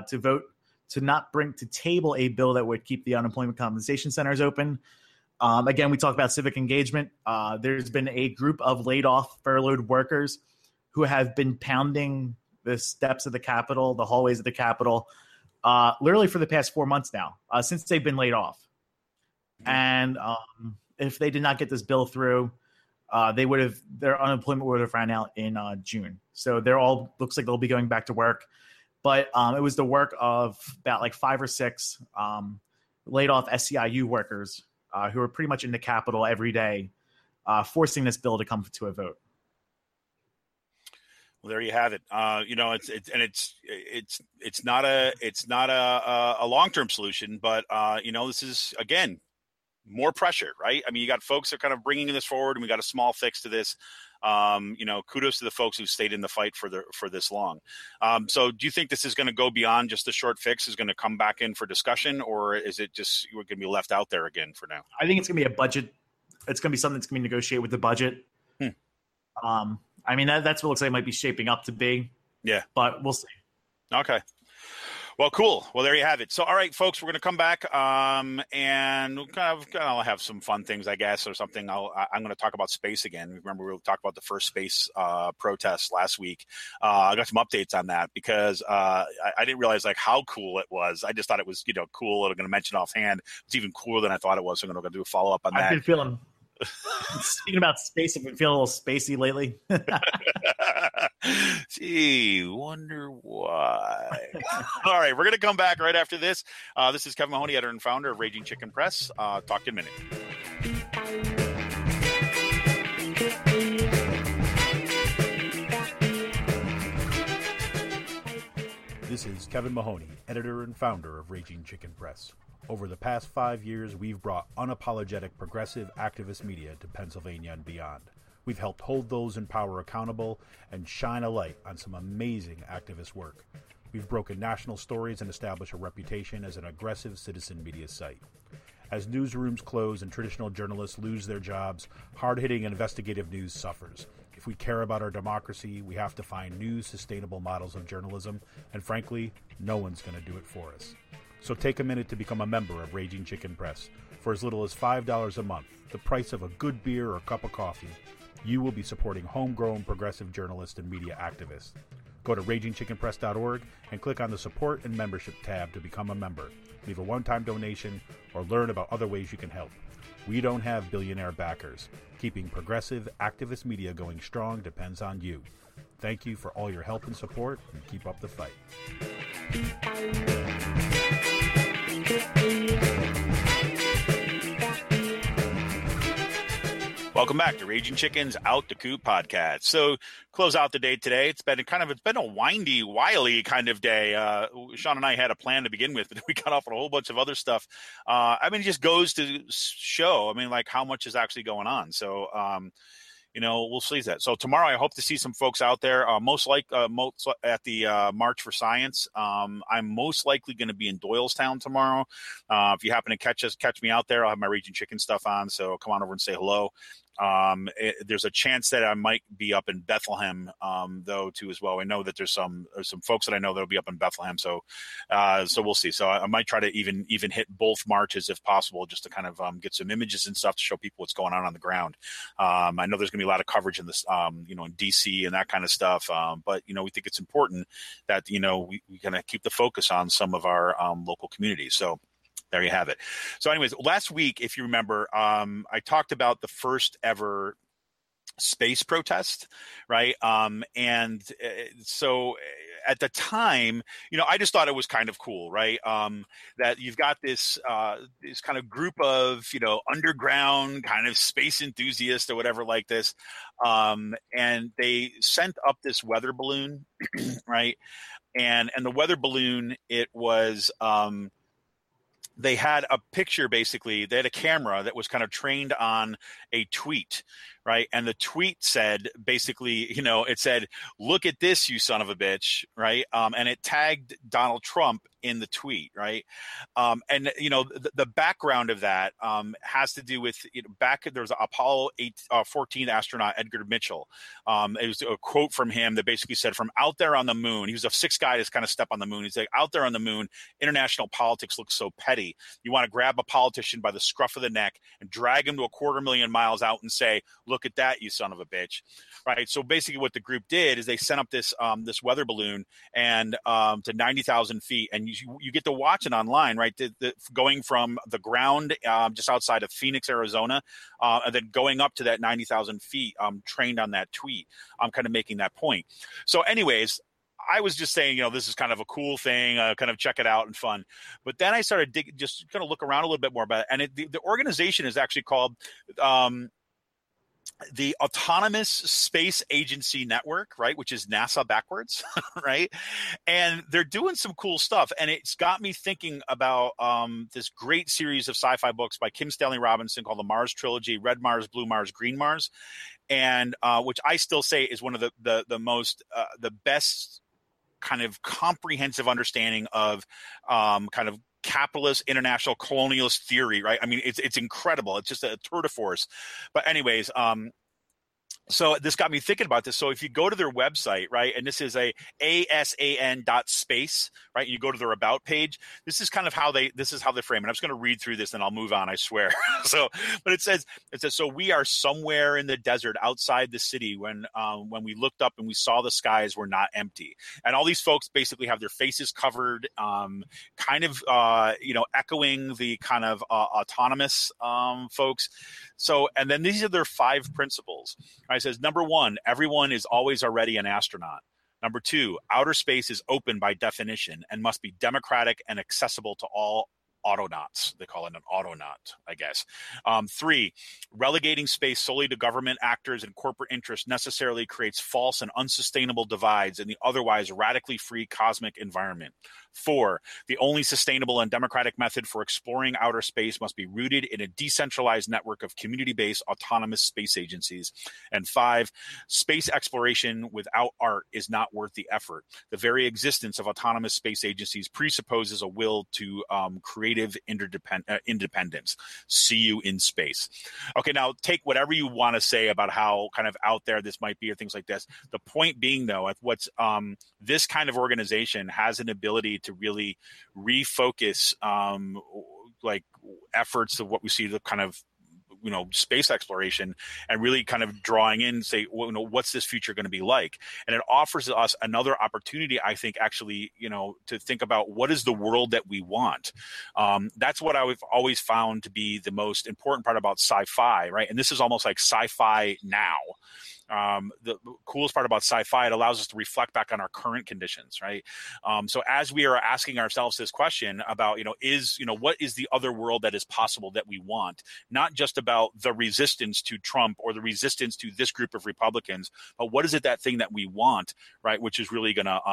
table a bill that would keep the unemployment compensation centers open. Again, we talk about civic engagement. There's been a group of laid off, furloughed workers who have been pounding the steps of the Capitol, the hallways of the Capitol, literally for the past 4 months now, since they've been laid off. And if they did not get this bill through, their unemployment would have ran out in June. So looks like they'll be going back to work. But it was the work of about like 5 or 6 laid off SEIU workers who are pretty much in the Capitol every day, forcing this bill to come to a vote. Well, there you have it. It's not a long-term solution, but this is, again, more pressure, right? You got folks that are kind of bringing this forward, and we got a small fix to this. Kudos to the folks who stayed in the fight for this long. So do you think this is going to go beyond just the short fix? Is going to come back in for discussion, or is it just we're going to be left out there again for now? I think it's going to be a budget. It's going to be something that's going to be negotiated with the budget. That's what it looks like it might be shaping up to be. Yeah. But we'll see. Okay. Well, cool. Well, there you have it. So, all right, folks, we're going to come back and we'll kind of have some fun things, I guess, or something. I'm going to talk about space again. Remember, we talked about the first space protest last week. I got some updates on that because I didn't realize like how cool it was. I just thought it was, cool. I'm going to mention offhand. It's even cooler than I thought it was. So I'm going to do a follow up on that. I've been feeling. Speaking about space, I've been feeling a little spacey lately. Gee, wonder why. All right, we're going to come back right after this. This is Kevin Mahoney, editor and founder of Raging Chicken Press. Talk to you in a minute. This is Kevin Mahoney, editor and founder of Raging Chicken Press. Over the past 5 years, we've brought unapologetic progressive activist media to Pennsylvania and beyond. We've helped hold those in power accountable and shine a light on some amazing activist work. We've broken national stories and established a reputation as an aggressive citizen media site. As newsrooms close and traditional journalists lose their jobs, hard-hitting investigative news suffers. If we care about our democracy, we have to find new, sustainable models of journalism, and frankly, no one's going to do it for us. So take a minute to become a member of Raging Chicken Press. For as little as $5 a month, the price of a good beer or cup of coffee, you will be supporting homegrown progressive journalists and media activists. Go to RagingChickenPress.org and click on the Support and Membership tab to become a member. Leave a one-time donation or learn about other ways you can help. We don't have billionaire backers. Keeping progressive activist media going strong depends on you. Thank you for all your help and support, and keep up the fight. Welcome back to Raging Chicken's Out the Coop podcast. So, close out the day today. It's been a windy, wily kind of day. Sean and I had a plan to begin with, but we got off on a whole bunch of other stuff. It just goes to show, like how much is actually going on. So, we'll see that. So tomorrow, I hope to see some folks out there. Most at the March for Science. I'm most likely going to be in Doylestown tomorrow. If you happen to catch me out there, I'll have my Raging Chicken stuff on. So come on over and say hello. There's a chance that I might be up in Bethlehem, though, too, as well. I know that there's some folks that I know that'll be up in Bethlehem. So we'll see. So I might try to even hit both marches if possible, just to kind of get some images and stuff to show people what's going on the ground. I know there's going to be a lot of coverage in this, in DC and that kind of stuff. But we think it's important that we kind of keep the focus on some of our local communities. So there you have it. So anyways, last week, if you remember, I talked about the first ever space protest, right? So at the time, I just thought it was kind of cool, right? That you've got this kind of group of, underground kind of space enthusiasts or whatever like this. And they sent up this weather balloon, right? And the weather balloon, it was, they had a picture, basically. They had a camera that was kind of trained on a tweet, right? And the tweet said, basically, it said, "Look at this, you son of a bitch," right? And it tagged Donald Trump in the tweet, right? And the background of that has to do with there was an Apollo 14 astronaut, Edgar Mitchell. It was a quote from him that basically said, "From out there on the moon," he was the sixth guy to kind of step on the moon. He's like, "Out there on the moon, international politics looks so petty. You want to grab a politician by the scruff of the neck and drag him to 250,000 miles out and say, 'Look at that, you son of a bitch.'" Right. So basically, what the group did is they sent up this weather balloon and to 90,000 feet, and you get to watch it online, right? Going from the ground just outside of Phoenix, Arizona, and then going up to that 90,000 feet, trained on that tweet. I'm kind of making that point. So, anyways, I was just saying, this is kind of a cool thing, kind of check it out and fun. But then I started just kind of look around a little bit more about it. And the organization is actually called the Autonomous Space Agency Network, right, which is NASA backwards, right? And they're doing some cool stuff. And it's got me thinking about this great series of sci-fi books by Kim Stanley Robinson called the Mars Trilogy, Red Mars, Blue Mars, Green Mars, and which I still say is one of the most, the best kind of comprehensive understanding of kind of capitalist international colonialist theory, right? I mean, it's incredible. It's just a tour de force. But anyways, So this got me thinking about this. So if you go to their website, right, and this is asan.space, right, you go to their about page, this is kind of how they frame it. I'm just going to read through this and I'll move on, I swear. But it says, so we are somewhere in the desert outside the city when we looked up and we saw the skies were not empty. And all these folks basically have their faces covered, kind of, echoing the kind of autonomous folks. So, and then these are their 5 principles. Right? It says, number 1, everyone is always already an astronaut. Number 2, outer space is open by definition and must be democratic and accessible to all autonauts. They call it an autonaut, I guess. 3, relegating space solely to government actors and corporate interests necessarily creates false and unsustainable divides in the otherwise radically free cosmic environment. 4, the only sustainable and democratic method for exploring outer space must be rooted in a decentralized network of community-based autonomous space agencies. And 5, space exploration without art is not worth the effort. The very existence of autonomous space agencies presupposes a will to creative independence. See you in space. Okay, now take whatever you want to say about how kind of out there this might be or things like this. The point being, though, what's this kind of organization has an ability to really refocus like efforts of what we see the kind of space exploration and really kind of drawing in, say, what's this future going to be like? And it offers us another opportunity, I think, actually, to think about what is the world that we want. That's what I've always found to be the most important part about sci-fi, right? And this is almost like sci-fi now. The coolest part about sci-fi, it allows us to reflect back on our current conditions, right? So as we are asking ourselves this question about, what is the other world that is possible that we want? Not just about the resistance to Trump or the resistance to this group of Republicans, but what is it, that thing that we want, right? Which is really gonna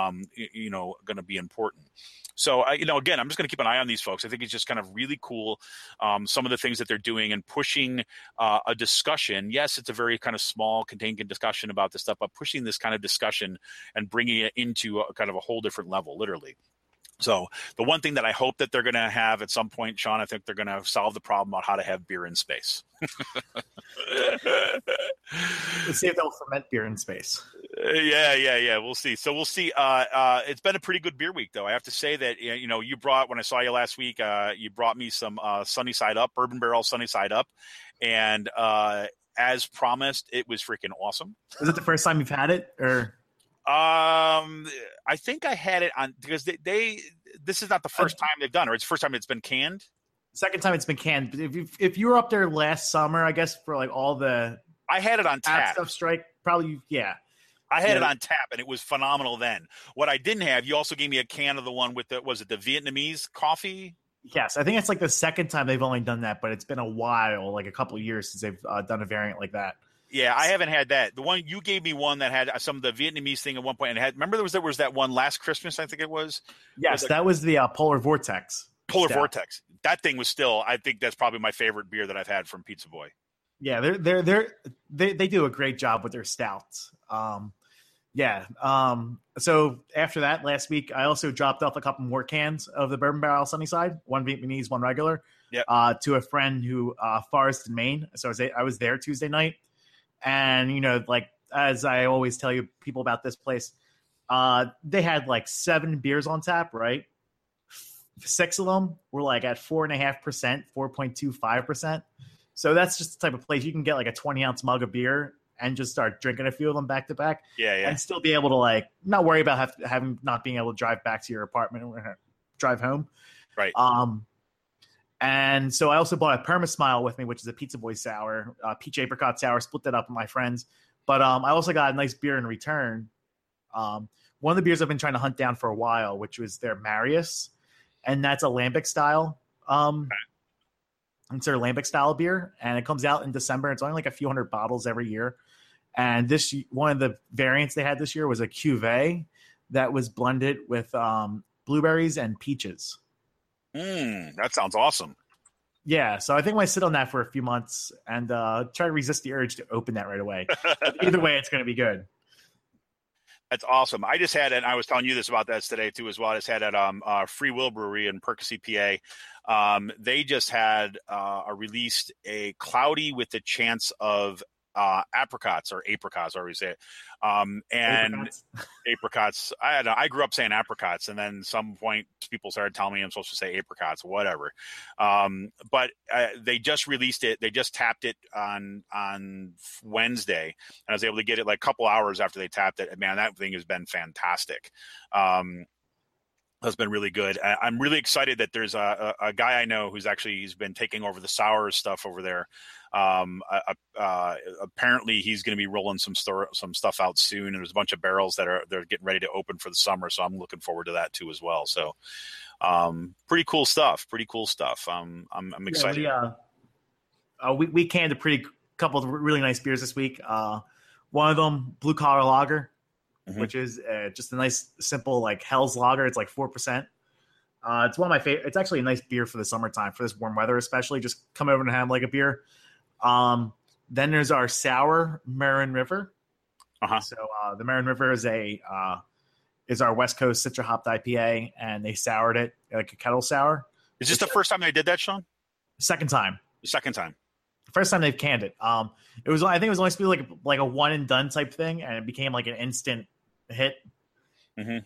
be important. So, again, I'm just going to keep an eye on these folks. I think it's just kind of really cool, some of the things that they're doing and pushing a discussion. Yes, it's a very kind of small, contained discussion about this stuff, but pushing this kind of discussion and bringing it into a kind of a whole different level, literally. So the one thing that I hope that they're going to have at some point, Sean, I think they're going to solve the problem about how to have beer in space. Let's see if they'll ferment beer in space. Yeah. We'll see. So we'll see. It's been a pretty good beer week, though. I have to say that, you brought, when I saw you last week, you brought me some Sunny Side Up, Bourbon Barrel Sunny Side Up. And as promised, it was freaking awesome. Is it the first time you've had it, or? I think I had it on, because this is not the first time they've done it, or it's the first time it's been canned. Second time it's been canned. But if you were up there last summer, I guess, for like all the, I had it on tap stuff strike, probably, yeah. I had it on tap, and it was phenomenal then. What I didn't have, you also gave me a can of the one with the Vietnamese coffee? Yes, I think it's like the second time they've only done that, but it's been a while, like a couple of years since they've done a variant like that. Yeah, I haven't had that. The one you gave me, one that had some of the Vietnamese thing at one point, and remember there was that one last Christmas, I think it was. Yes, that was the Polar Vortex. Polar Vortex. That thing was still, I think that's probably my favorite beer that I've had from Pizza Boy. Yeah, they do a great job with their stouts. So after that, last week, I also dropped off a couple more cans of the Bourbon Barrel Sunnyside, one Vietnamese, one regular, to a friend who Forest in Maine. So I was there Tuesday night. And, like, as I always tell you people about this place, they had like 7 beers on tap, right? 6 of them were like at 4.5%, 4.25%. So that's just the type of place you can get like a 20-ounce mug of beer and just start drinking a few of them back to back. Yeah. And still be able to like not worry about not being able to drive back to your apartment or drive home. Right. And so I also bought a Perma-Smile with me, which is a Pizza Boy sour, peach apricot sour, split that up with my friends. But I also got a nice beer in return. One of the beers I've been trying to hunt down for a while, which was their Marius. And that's a lambic style. It's their lambic style beer. And it comes out in December. It's only like a few hundred bottles every year. And one of the variants they had this year was a cuvee that was blended with blueberries and peaches. That sounds awesome. Yeah, so I think I might sit on that for a few months and try to resist the urge to open that right away. Either way, it's going to be good. That's awesome. I just had, and I was telling you this about that today too as well. I just had at Free Will Brewery in Percy, PA. They just had released a cloudy with the chance of apricots, or apricots, however you say it. And apricots. I don't know. I grew up saying apricots, and then some point people started telling me I'm supposed to say apricots, whatever. But they just released it. They just tapped it on Wednesday, and I was able to get it like a couple hours after they tapped it. Man, that thing has been fantastic. Has been really good. I'm really excited that there's a guy I know he's been taking over the sour stuff over there. Apparently he's going to be rolling some stuff out soon, and there's a bunch of barrels they're getting ready to open for the summer. So I'm looking forward to that too as well. So, pretty cool stuff. I'm excited. Yeah, we canned a couple of really nice beers this week. One of them, Blue Collar Lager, which is just a nice, simple, like Hell's Lager. It's like 4%. It's one of my favorite. It's actually a nice beer for the summertime, for this warm weather, especially. Just come over and have like a beer. Then there's our sour Marin River. So the Marin River is our West Coast Citra hopped IPA, and they soured it like a kettle sour. Is this the first time they did that, Sean? Second time. The second time. The first time they've canned it. I think it was only supposed to be like a one and done type thing, and it became like an instant hit. And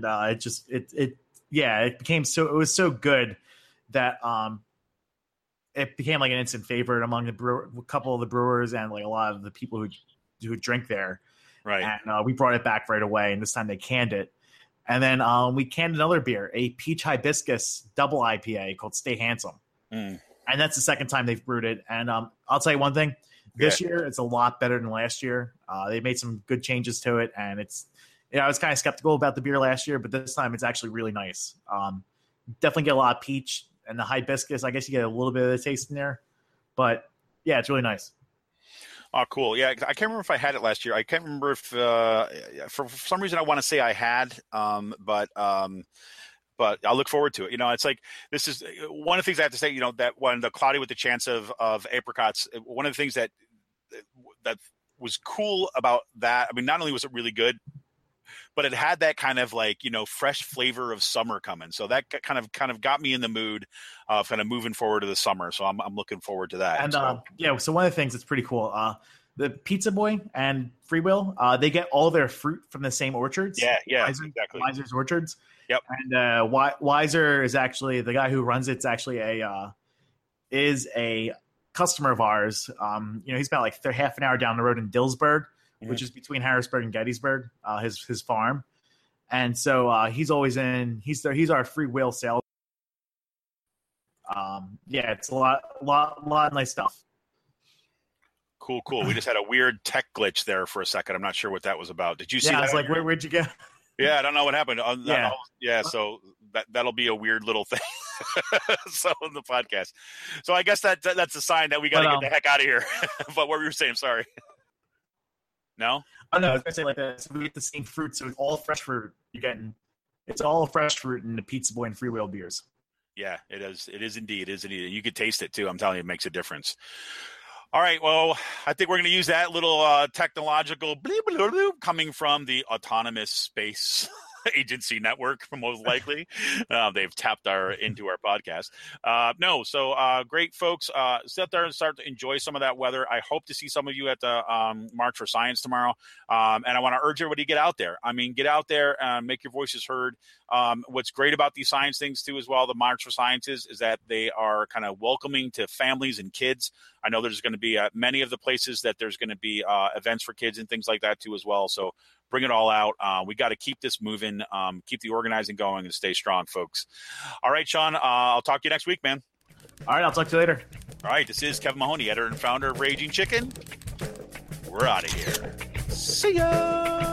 it became it was so good that it became like an instant favorite among a couple of the brewers and like a lot of the people who drink there. Right. And we brought it back right away, and this time they canned it. And then we canned another beer, a peach hibiscus double IPA called Stay Handsome. And that's the second time they've brewed it. And I'll tell you one thing, this year it's a lot better than last year. They made some good changes to it, and I was kind of skeptical about the beer last year, but this time it's actually really nice. Definitely get a lot of peach, and the hibiscus, I guess you get a little bit of the taste in there. But yeah, it's really nice. Oh, cool. Yeah, I can't remember if I had it last year. I can't remember if for some reason I want to say I had, but I'll look forward to it. It's like, this is one of the things I have to say, that when the Cloudy with the Chance of apricots, one of the things that was cool about that, I mean, not only was it really good, but it had that kind of like, fresh flavor of summer coming. So that kind of got me in the mood of kind of moving forward to the summer. So I'm looking forward to that. And so one of the things that's pretty cool, the Pizza Boy and Freewheel, they get all their fruit from the same orchards. Yeah, exactly. Weiser's Orchards. Yep. And Weiser is actually the guy who runs it's actually is a customer of ours. He's about like half an hour down the road in Dillsburg, which is between Harrisburg and Gettysburg, his farm. And so he's always he's our Freewheel sales. It's a lot of nice stuff. Cool. We just had a weird tech glitch there for a second. I'm not sure what that was about. Did you see that? I was like, where'd you go? Yeah, I don't know what happened. So that'll be a weird little thing. So in the podcast. So I guess that's a sign that we got to get the heck out of here. But what were you saying? Sorry. No? Oh, no, I was going to say like that. So we get the same fruit. So it's all fresh fruit. It's all fresh fruit in the Pizza Boy and Freewheel beers. Yeah, it is. It is indeed. You could taste it too. I'm telling you, it makes a difference. All right. Well, I think we're going to use that little technological coming from the Autonomous Space Agency Network, most likely. They've tapped into our podcast. Great, folks. Sit there and start to enjoy some of that weather. I hope to see some of you at the March for Science tomorrow. And I want to urge everybody to get out there. I mean, get out there and make your voices heard. What's great about these science things too, as well, the March for Science is that they are kind of welcoming to families and kids. I know there's going to be many of the places that there's going to be events for kids and things like that too as well. So bring it all out. We got to keep this moving, keep the organizing going, and stay strong, folks. All right, Sean, I'll talk to you next week, man. All right, I'll talk to you later. All right, this is Kevin Mahoney, editor and founder of Raging Chicken. We're out of here. See ya.